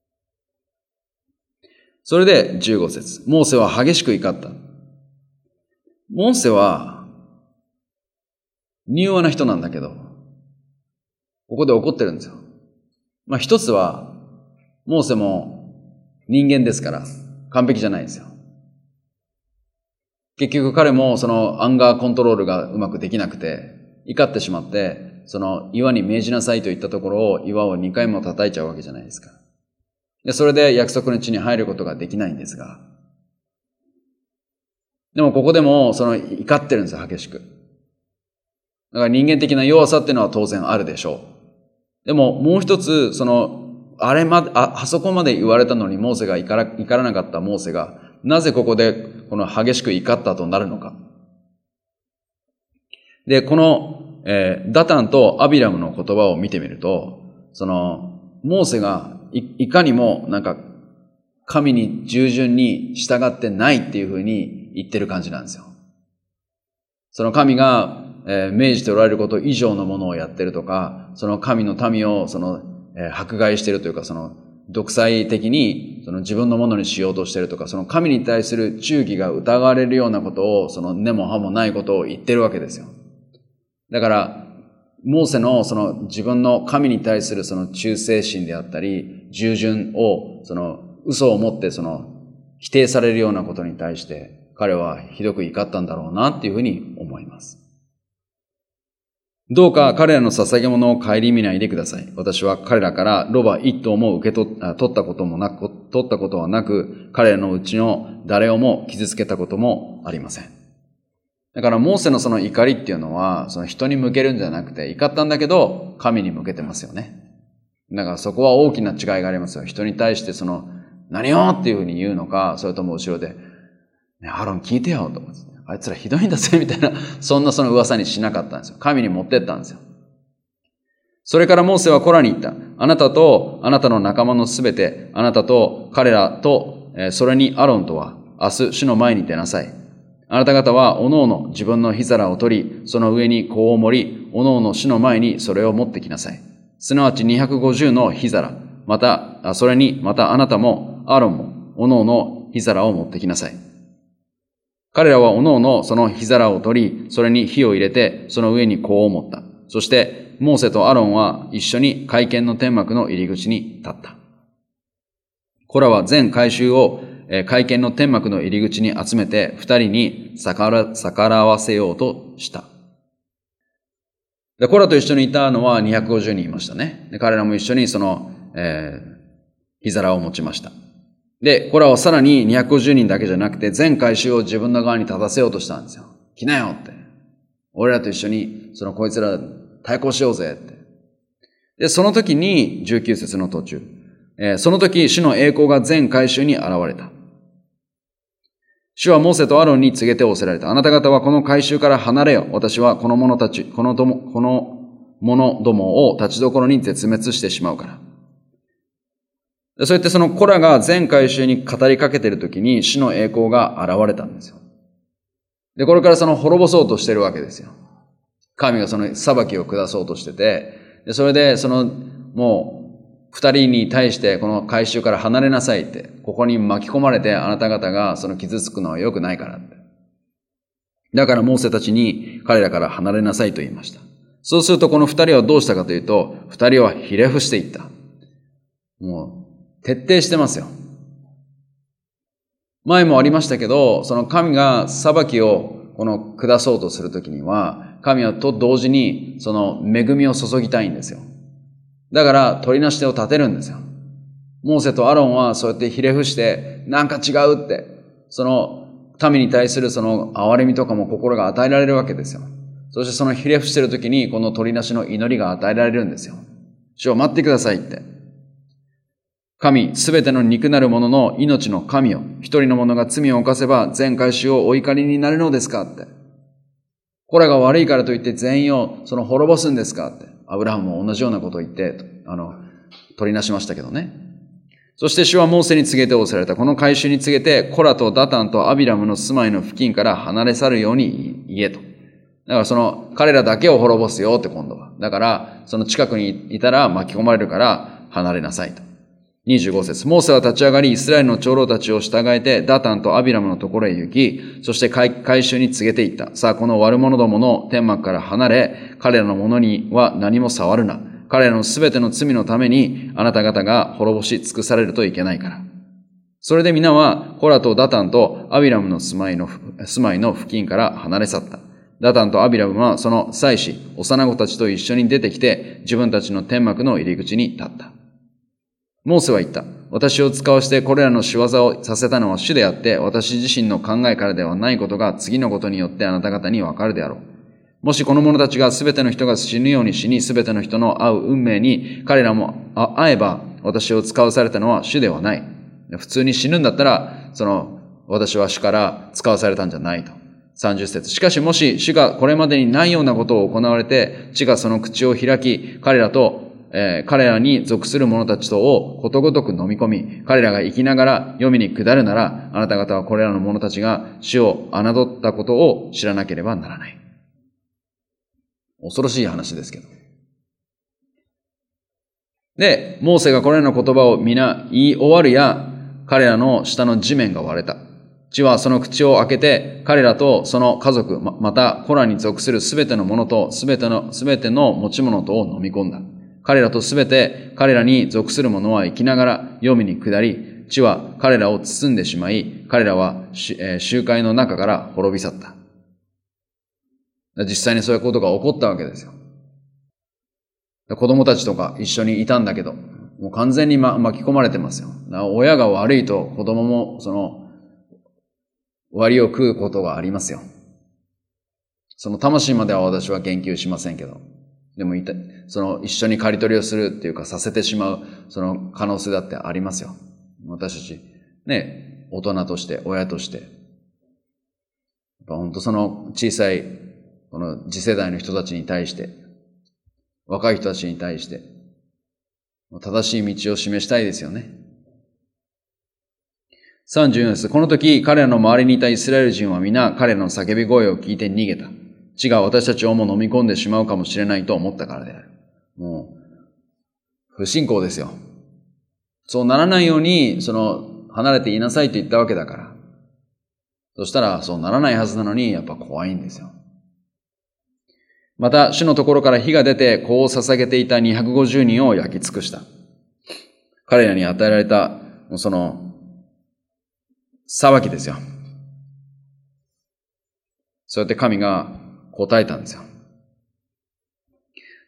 それで15節。モーセは激しく怒った。モーセは柔和な人なんだけど、ここで怒ってるんですよ。一つは、モーセも人間ですから完璧じゃないんですよ。結局彼もそのアンガーコントロールがうまくできなくて、怒ってしまって、その岩に命じなさいと言ったところを岩を2回も叩いちゃうわけじゃないですか。で、それで約束の地に入ることができないんですが。でもここでも怒ってるんですよ、激しく。だから人間的な弱さっていうのは当然あるでしょう。でももう一つ、あそこまで言われたのにモーセが怒らなかったモーセが、なぜここでこの激しく怒ったとなるのか。で、この、ダタンとアビラムの言葉を見てみると、モーセがいかにもなんか神に従順に従ってないっていうふうに言ってる感じなんですよ。その神が命じておられること以上のものをやってるとか、その神の民を迫害してるというか、独裁的に自分のものにしようとしてるとか、その神に対する忠義が疑われるようなことを、根も葉もないことを言ってるわけですよ。だから、モーセの自分の神に対する忠誠心であったり、従順を嘘をもって否定されるようなことに対して、彼はひどく怒ったんだろうなっていうふうに思います。どうか彼らの捧げ物を顧みないでください。私は彼らからロバ一頭も取ったことはなく、彼らのうちの誰をも傷つけたこともありません。だからモーセの怒りっていうのは、人に向けるんじゃなくて、怒ったんだけど、神に向けてますよね。だからそこは大きな違いがありますよ。人に対して何よっていうふうに言うのか、それとも後ろで、ね、アロン聞いてよと思うんですね。あいつらひどいんだぜみたいな、そんな噂にしなかったんですよ。神に持ってったんですよ。それからモーセはコラに言った。あなたとあなたの仲間のすべて、あなたと彼らと、それにアロンとは、明日主の前に出なさい。あなた方はおのおの自分の火皿を取り、その上に香を盛り、おのおの主の前にそれを持ってきなさい。すなわち250の火皿、それにまたあなたもアロンもおのおの火皿を持ってきなさい。彼らはおのおのその火皿を取り、それに火を入れて、その上に香を盛った。そして、モーセとアロンは一緒に会見の天幕の入り口に立った。コラは全会衆を会見の天幕の入り口に集めて、二人に逆らわせようとした。 で、コラと一緒にいたのは250人いましたね。で、彼らも一緒にその、火皿を持ちました。で、コラはさらに250人だけじゃなくて、全回収を自分の側に立たせようとしたんですよ。来なよって。俺らと一緒に、こいつら対抗しようぜって。で、その時に、19節の途中。その時、主の栄光が全回収に現れた。主はモーセとアロンに告げて仰せられた。あなた方はこの回収から離れよ。私はこの者どもを立ちどころに絶滅してしまうから。でそうやってそのコラが全回収に語りかけている時に主の栄光が現れたんですよ。で、これから滅ぼそうとしてるわけですよ。神が裁きを下そうとしてて、でそれでもう二人に対してこの回収から離れなさいって、ここに巻き込まれてあなた方が傷つくのは良くないからって。だからモーセたちに彼らから離れなさいと言いました。そうするとこの二人はどうしたかというと、二人はひれ伏していった。もう徹底してますよ。前もありましたけど、神が裁きを下そうとするときには、神はと同時に恵みを注ぎたいんですよ。だから取りなし手を立てるんですよ。モーセとアロンはそうやってひれ伏してなんか違うって民に対する憐れみとかも心が与えられるわけですよ。そしてひれ伏してる時にこの取りなしの祈りが与えられるんですよ。主を待ってくださいって。神、すべての肉なるものの命の神よ。一人の者が罪を犯せば全回収をお怒りになるのですかって。これが悪いからといって全員を滅ぼすんですかって。アブラハムも同じようなことを言って、取りなしましたけどね。そして主はモーセに告げて仰せられた。この回収に告げて、コラとダタンとアビラムの住まいの付近から離れ去るように言えと。だから彼らだけを滅ぼすよって今度は。だから、近くにいたら巻き込まれるから離れなさいと。25節。モーセは立ち上がり、イスラエルの長老たちを従えて、ダタンとアビラムのところへ行き、そして回収に告げていった。さあ、この悪者どもの天幕から離れ、彼らのものには何も触るな。彼らのすべての罪のために、あなた方が滅ぼし尽くされるといけないから。それで皆は、コラとダタンとアビラムの住まいの付近から離れ去った。ダタンとアビラムはその妻子、幼子たちと一緒に出てきて、自分たちの天幕の入り口に立った。モーセは言った。私を使わしてこれらの仕業をさせたのは主であって、私自身の考えからではないことが次のことによってあなた方にわかるであろう。もしこの者たちがすべての人が死ぬように死に、すべての人の会う運命に彼らも会えば、私を使わされたのは主ではない。普通に死ぬんだったら、私は主から使わされたんじゃないと。30節。しかしもし主がこれまでにないようなことを行われて、地がその口を開き、彼らに属する者たちとをことごとく飲み込み、彼らが生きながら黄泉に下るなら、あなた方はこれらの者たちが主を侮ったことを知らなければならない。恐ろしい話ですけど。で、モーセがこれらの言葉を皆言い終わるや、彼らの下の地面が割れた。地はその口を開けて、彼らとその家族、またコラに属するすべてのものとすべての持ち物とを飲み込んだ。彼らとすべて彼らに属する者は生きながら黄泉に下り、地は彼らを包んでしまい、彼らは集会の中から滅び去った。実際にそういうことが起こったわけですよ。子供たちとか一緒にいたんだけど、もう完全に巻き込まれてますよ。親が悪いと子供も割を食うことがありますよ。魂までは私は言及しませんけど。でも一緒に刈り取りをするっていうかさせてしまう可能性だってありますよ。私たちね、大人として親として本当小さいこの次世代の人たちに対して、若い人たちに対して正しい道を示したいですよね。34です。この時彼らの周りにいたイスラエル人は皆彼らの叫び声を聞いて逃げた。地が私たちをも飲み込んでしまうかもしれないと思ったからである。もう不信仰ですよ。そうならないように離れていなさいと言ったわけだから。そしたらそうならないはずなのにやっぱ怖いんですよ。また主のところから火が出て香を捧げていた250人を焼き尽くした。彼らに与えられた裁きですよ。そうやって神が答えたんですよ。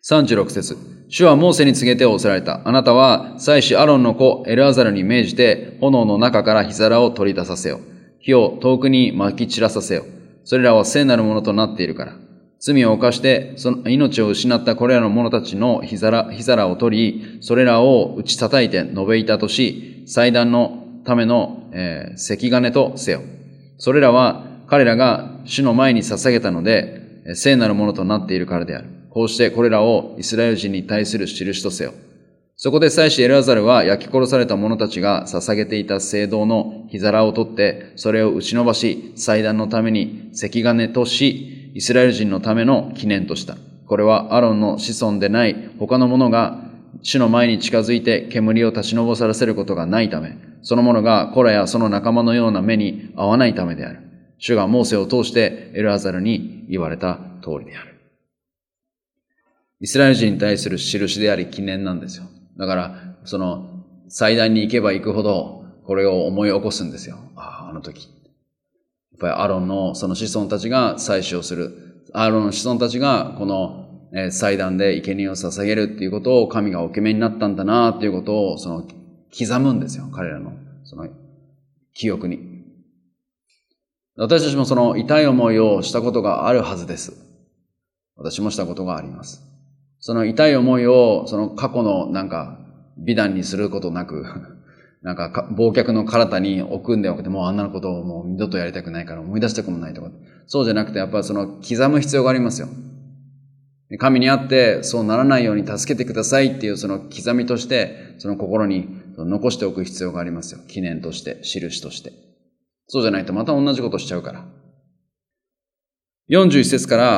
36節。主はモーセに告げて仰せられた。あなたは祭司アロンの子エルアザルに命じて、炎の中から火皿を取り出させよ。火を遠くに撒き散らさせよ。それらは聖なるものとなっているから。罪を犯してその命を失ったこれらの者たちの火皿を取り、それらを打ち叩いて延べ板とし、祭壇のための、石金とせよ。それらは彼らが主の前に捧げたので、聖なるものとなっているからである。こうしてこれらをイスラエル人に対する印とせよ。そこで祭司エルアザルは焼き殺された者たちが捧げていた聖堂の火皿を取って、それを打ち伸ばし、祭壇のために石金とし、イスラエル人のための記念とした。これはアロンの子孫でない他の者が主の前に近づいて煙を立ち上らせることがないため、その者がコラやその仲間のような目に合わないためである。主がモーセを通してエルアザルに言われた通りである。イスラエル人に対する印であり記念なんですよ。だから、その祭壇に行けば行くほどこれを思い起こすんですよ。あの時。やっぱりアロンのその子孫たちが祭祀をする。アロンの子孫たちがこの祭壇で生贄を捧げるっていうことを神がお決めになったんだなっていうことをその刻むんですよ。彼らのその記憶に。私たちもその痛い思いをしたことがあるはずです。私もしたことがあります。その痛い思いをその過去の美談にすることなく、忘却の体に置くんではなくて、もうあんなことをもう二度とやりたくないから思い出したくもないとか、そうじゃなくてやっぱりその刻む必要がありますよ。神にあってそうならないように助けてくださいっていうその刻みとして、その心に残しておく必要がありますよ。記念として、印として。そうじゃないとまた同じことしちゃうから。41節から、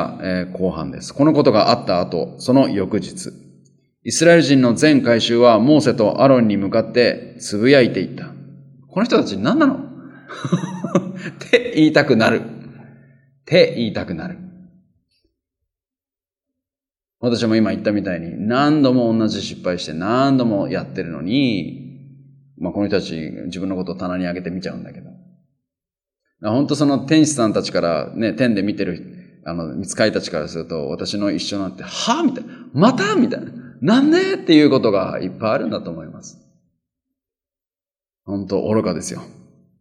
後半です。このことがあった後、その翌日、イスラエル人の全会衆はモーセとアロンに向かってつぶやいていった。この人たち何なのって言いたくなる。私も今言ったみたいに何度も同じ失敗して何度もやってるのに、この人たち自分のことを棚に上げて見ちゃうんだけど。本当その天使さんたちからね、天で見てる、御使いたちからすると、私の一緒になって、はぁみたいな。またみたいな。なんでっていうことがいっぱいあるんだと思います。本当愚かですよ。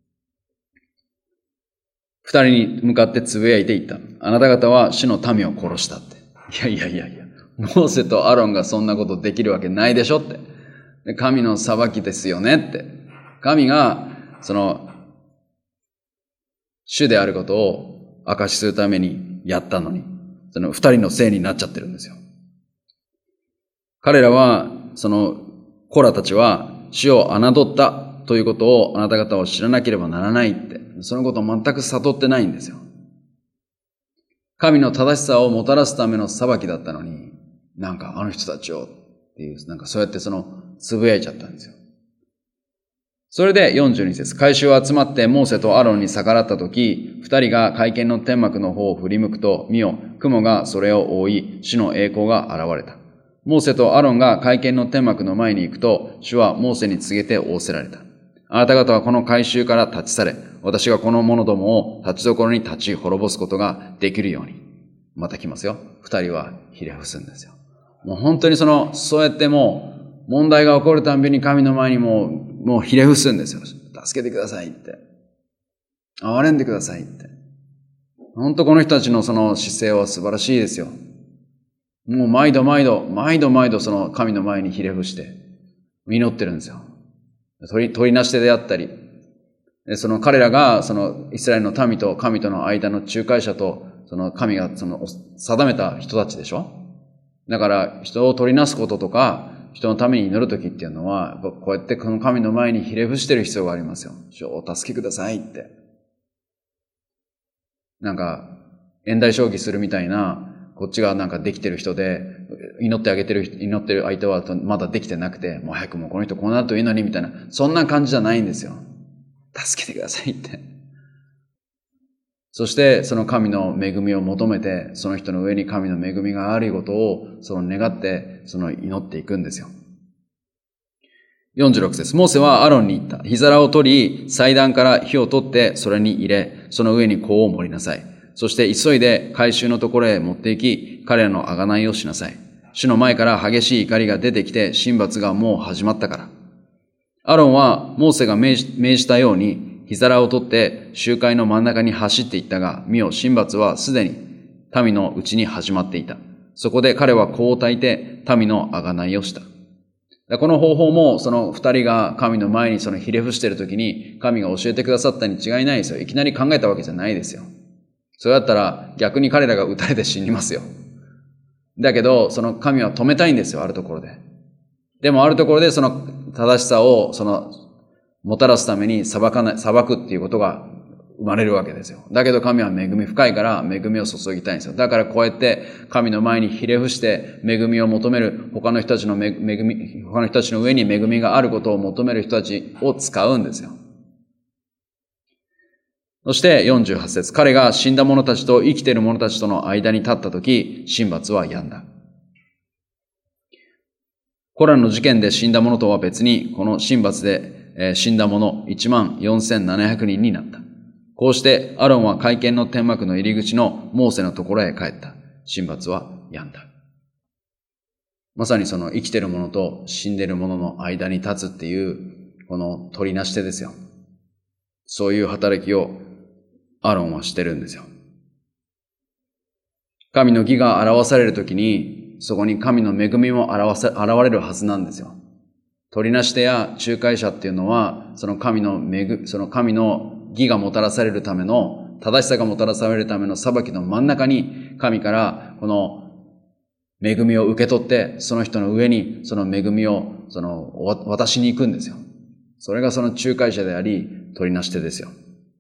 二人に向かってつぶやいていった。あなた方は主の民を殺したって。いや。モーセとアロンがそんなことできるわけないでしょって。で神の裁きですよねって。神が、その、主であることを証しするためにやったのに、その二人のせいになっちゃってるんですよ。彼らは、そのコラたちは主を侮ったということをあなた方は知らなければならないって、そのことを全く悟ってないんですよ。神の正しさをもたらすための裁きだったのに、あの人たちをっていう、そうやってつぶやいちゃったんですよ。それで42節。会衆は集まってモーセとアロンに逆らったとき、二人が会見の天幕の方を振り向くと、見よ、雲がそれを覆い、主の栄光が現れた。モーセとアロンが会見の天幕の前に行くと、主はモーセに告げて仰せられた。あなた方はこの会衆から立ち去れ、私がこの者どもを立ちどころに立ち滅ぼすことができるように。また来ますよ。二人はひれ伏すんですよ。もう本当にそうやってもう、問題が起こるたんびに神の前にもうひれ伏すんですよ。助けてくださいって。憐れんでくださいって。本当この人たちのその姿勢は素晴らしいですよ。もう毎度その神の前にひれ伏して祈ってるんですよ。取りなし手であったり、その彼らがそのイスラエルの民と神との間の仲介者と、その神がその定めた人たちでしょ。だから人を取りなすこととか、人のために祈るときっていうのは、こうやってこの神の前にひれ伏してる必要がありますよ。主をお助けくださいって。縁台将棋するみたいな、こっちができてる人で、祈ってる相手はまだできてなくて、もう早くもうこの人こうなるといいのにみたいな、そんな感じじゃないんですよ。助けてくださいって。そしてその神の恵みを求めて、その人の上に神の恵みがあることを願って祈っていくんですよ。46節。モーセはアロンに言った。火皿を取り、祭壇から火を取ってそれに入れ、その上に香を盛りなさい。そして急いで会衆のところへ持って行き、彼らの贖いをしなさい。 主の前から激しい怒りが出てきて、神罰がもう始まったから。アロンはモーセが命じたように、火皿を取って集会の真ん中に走っていったが、見よ、神罰はすでに民のうちに始まっていた。そこで彼は香を焚いて民の贖いをした。この方法も、その二人が神の前にそのひれ伏しているときに、神が教えてくださったに違いないですよ。いきなり考えたわけじゃないですよ。それだったら逆に彼らが撃たれて死にますよ。だけど、その神は止めたいんですよ、あるところで。でもあるところでその正しさをもたらすために裁くっていうことが生まれるわけですよ。だけど神は恵み深いから恵みを注ぎたいんですよ。だからこうやって神の前にひれ伏して恵みを求める他の人たちの上に恵みがあることを求める人たちを使うんですよ。そして48節、彼が死んだ者たちと生きている者たちとの間に立ったとき、神罰は止んだ。コランの事件で死んだ者とは別に、この神罰で死んだ者14,700人になった。こうしてアロンは会見の天幕の入り口のモーセのところへ帰った。神罰は止んだ。まさにその生きている者と死んでいる者の間に立つっていう、この取りなし手ですよ。そういう働きをアロンはしてるんですよ。神の義が表されるときに、そこに神の恵みも現れるはずなんですよ。取りなし手や仲介者っていうのは、その神の義がもたらされるための、正しさがもたらされるための裁きの真ん中に、神からこの恵みを受け取って、その人の上にその恵みを渡しに行くんですよ。それがその仲介者であり、取りなし手ですよ。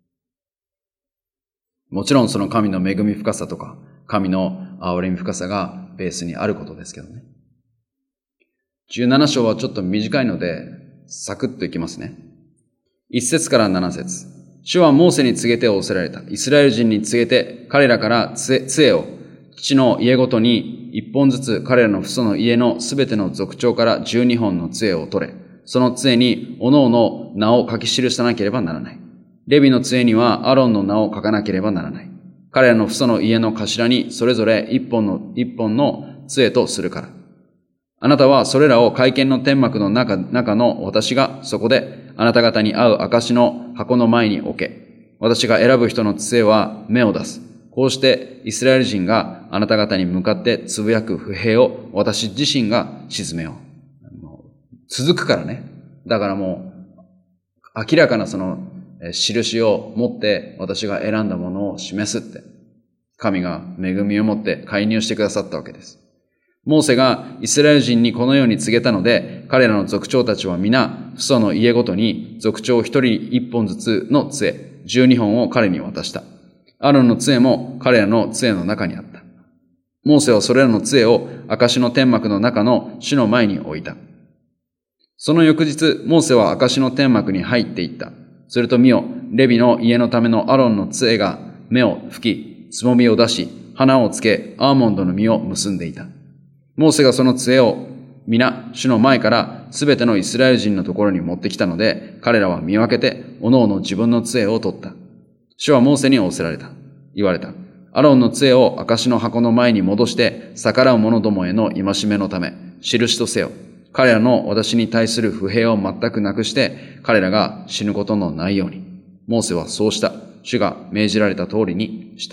もちろんその神の恵み深さとか、神の憐れみ深さがベースにあることですけどね。17章はちょっと短いので、サクッといきますね。1節から7節。主はモーセに告げて仰せられた。イスラエル人に告げて、彼らから杖を、父の家ごとに1本ずつ彼らの父祖の家のすべての族長から12本の杖を取れ。その杖におのおの名を書き記さなければならない。レビの杖にはアロンの名を書かなければならない。彼らの父祖の家の頭にそれぞれ一本の杖とするから。あなたはそれらを会見の天幕の中の私がそこであなた方に会う証の箱の前に置け。私が選ぶ人の杖は目を出す。こうしてイスラエル人があなた方に向かってつぶやく不平を私自身が鎮めよう。続くからね。だからもう明らかなその印を持って私が選んだものを示すって神が恵みを持って介入してくださったわけです。モーセがイスラエル人にこのように告げたので、彼らの族長たちは皆父祖の家ごとに族長一人一本ずつの杖12本を彼に渡した。アロンの杖も彼らの杖の中にあった。モーセはそれらの杖を証の天幕の中の主の前に置いた。その翌日、モーセは証の天幕に入っていった。すると見よ、レビの家のためのアロンの杖が目を吹き、つぼみを出し、花をつけ、アーモンドの実を結んでいた。モーセがその杖を皆、主の前からすべてのイスラエル人のところに持ってきたので、彼らは見分けて、おのおの自分の杖を取った。主はモーセに仰せられた。言われた。アロンの杖を証の箱の前に戻して、逆らう者どもへの戒めのため、印とせよ。彼らの私に対する不平を全くなくして、彼らが死ぬことのないように。モーセはそうした。主が命じられた通りにした。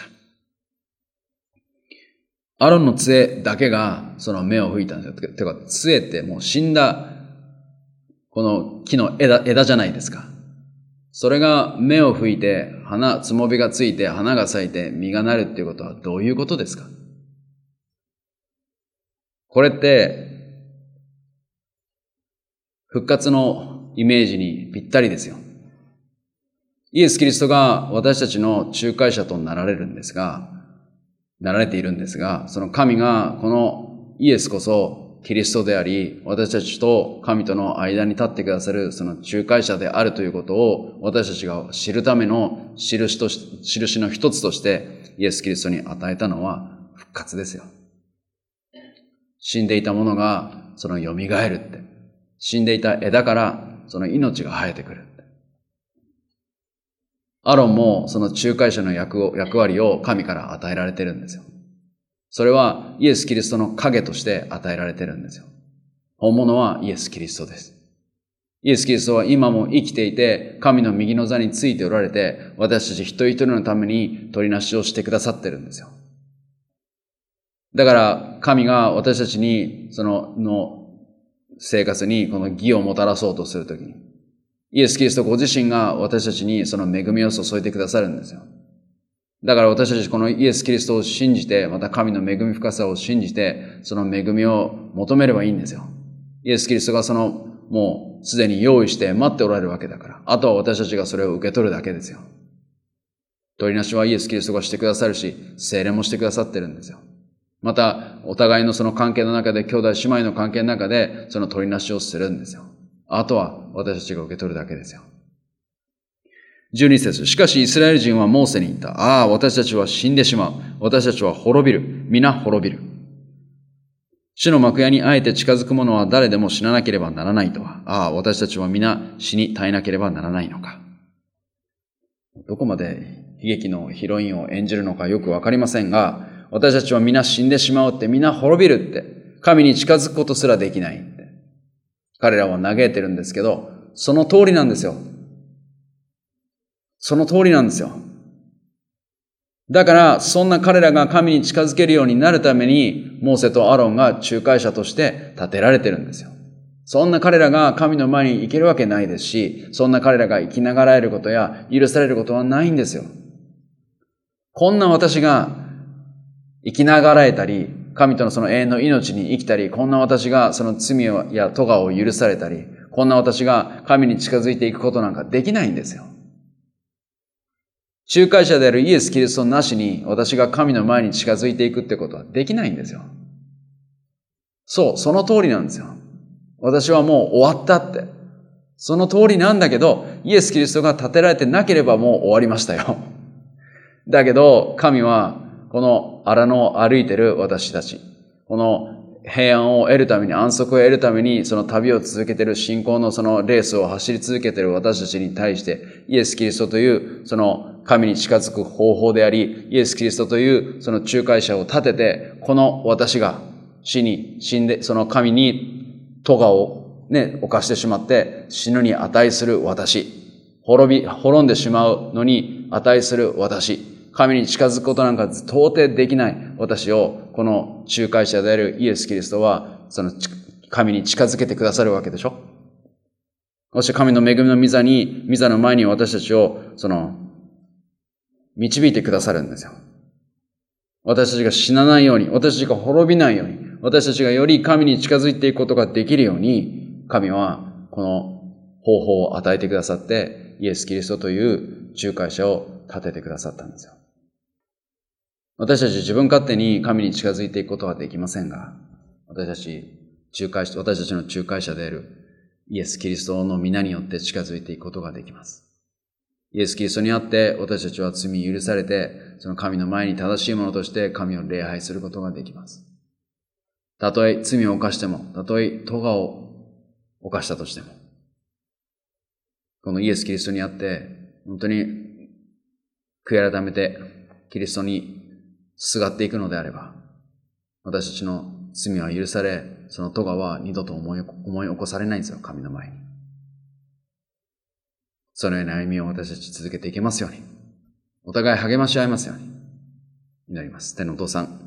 アロンの杖だけがその目を吹いたんですよ。てか、杖ってもう死んだ、この木の枝じゃないですか。それが目を吹いて、つもびがついて、花が咲いて、実がなるっていうことはどういうことですか？これって、復活のイメージにぴったりですよ。イエス・キリストが私たちの仲介者となられているんですが、その神がこのイエスこそキリストであり、私たちと神との間に立ってくださるその仲介者であるということを私たちが知るための印の一つとしてイエス・キリストに与えたのは復活ですよ。死んでいたものがその蘇るって。死んでいた枝からその命が生えてくる。アロンもその仲介者の役割を神から与えられているんですよ。 それはイエス・キリストの影として与えられてるんですよ。本物はイエス・キリストです。イエス・キリストは今も生きていて、神の右の座についておられて、私たち一人一人のために取りなしをしてくださってるんですよ。だから神が私たちにの生活にこの義をもたらそうとするときに、イエス・キリストご自身が私たちにその恵みを注いでくださるんですよ。だから私たちこのイエス・キリストを信じて、また神の恵み深さを信じて、その恵みを求めればいいんですよ。イエス・キリストがもうすでに用意して待っておられるわけだから、あとは私たちがそれを受け取るだけですよ。取りなしはイエス・キリストがしてくださるし、聖霊もしてくださってるんですよ。また、お互いのその関係の中で、兄弟姉妹の関係の中で、その取りなしをするんですよ。あとは私たちが受け取るだけですよ。12節、しかしイスラエル人はモーセに言った。ああ、私たちは死んでしまう。私たちは滅びる。皆滅びる。主の幕屋にあえて近づく者は誰でも死ななければならないとは。ああ、私たちは皆死に絶えなければならないのか。どこまで悲劇のヒロインを演じるのかよくわかりませんが、私たちは皆死んでしまうって、皆滅びるって、神に近づくことすらできないって。彼らは嘆いてるんですけど、その通りなんですよ。その通りなんですよ。だから、そんな彼らが神に近づけるようになるために、モーセとアロンが仲介者として立てられてるんですよ。そんな彼らが神の前に行けるわけないですし、そんな彼らが生きながらえることや許されることはないんですよ。こんな私が生きながらえたり、神とのその永遠の命に生きたり、こんな私がその罪や咎を許されたり、こんな私が神に近づいていくことなんかできないんですよ。仲介者であるイエス・キリストなしに私が神の前に近づいていくってことはできないんですよ。そう、その通りなんですよ。私はもう終わったって。その通りなんだけど、イエス・キリストが立てられてなければもう終わりましたよ。だけど、神はこの荒野を歩いてる私たち、この平安を得るために、安息を得るために、その旅を続けている信仰のそのレースを走り続けている私たちに対して、イエス・キリストというその神に近づく方法であり、イエス・キリストというその仲介者を立てて、この私が死んで、その神に咎を犯してしまって死ぬに値する私、滅んでしまうのに値する私、神に近づくことなんか到底できない私を、この仲介者であるイエス・キリストは、その神に近づけてくださるわけでしょ。そして神の恵みの御座の前に私たちを、導いてくださるんですよ。私たちが死なないように、私たちが滅びないように、私たちがより神に近づいていくことができるように、神はこの方法を与えてくださって、イエス・キリストという仲介者を立ててくださったんですよ。私たち自分勝手に神に近づいていくことはできませんが、私たちの仲介者であるイエス・キリストの皆によって近づいていくことができます。イエス・キリストにあって私たちは罪許されて、その神の前に正しいものとして神を礼拝することができます。たとえ罪を犯しても、たとえ咎を犯したとしても、このイエス・キリストにあって本当に悔い改めてキリストにすがっていくのであれば、私たちの罪は許され、その咎は二度と思い起こされないんですよ、神の前に。そのような歩みを私たち続けていけますように、お互い励まし合いますように祈ります。天のお父さん、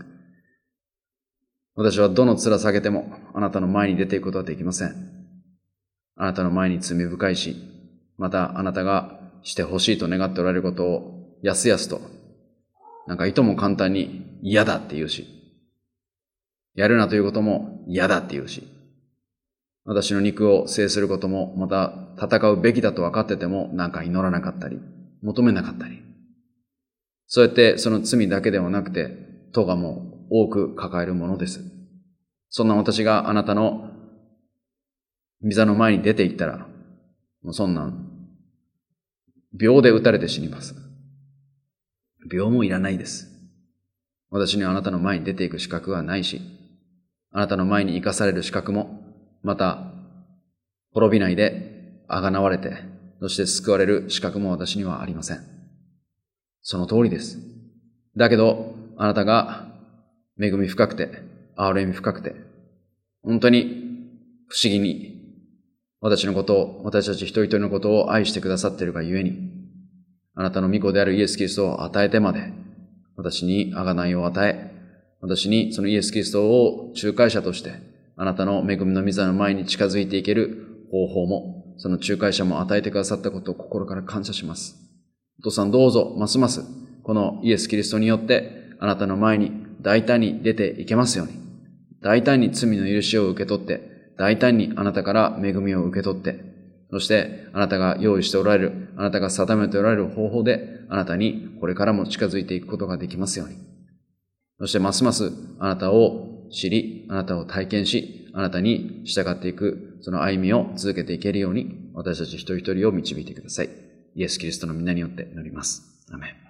私はどの面下げてもあなたの前に出ていくことはできません。あなたの前に罪深いし、またあなたがしてほしいと願っておられることをやすやすと、なんかいとも簡単に嫌だって言うし、やるなということも嫌だって言うし、私の肉を制することもまた戦うべきだと分かっててもなんか祈らなかったり、求めなかったり、そうやってその罪だけではなくて咎も多く抱えるものです。そんな私があなたの御座の前に出て行ったら、もうそんなん秒で撃たれて死にます。秒もいらないです。私にはあなたの前に出ていく資格はないし、あなたの前に生かされる資格も、また滅びないであがなわれて、そして救われる資格も私にはありません。その通りです。だけどあなたが恵み深くて、憐れみ深くて、本当に不思議に私たち一人一人のことを愛してくださっているがゆえに、あなたの御子であるイエス・キリストを与えてまで、私に贖いを与え、私にそのイエス・キリストを仲介者として、あなたの恵みの御座の前に近づいていける方法も、その仲介者も与えてくださったことを心から感謝します。お父さんどうぞ、ますます、このイエス・キリストによって、あなたの前に大胆に出ていけますように、大胆に罪の許しを受け取って、大胆にあなたから恵みを受け取って、そしてあなたが用意しておられる、あなたが定めておられる方法で、あなたにこれからも近づいていくことができますように。そしてますますあなたを知り、あなたを体験し、あなたに従っていく、その歩みを続けていけるように、私たち一人一人を導いてください。イエス・キリストの皆によって祈ります。アーメン。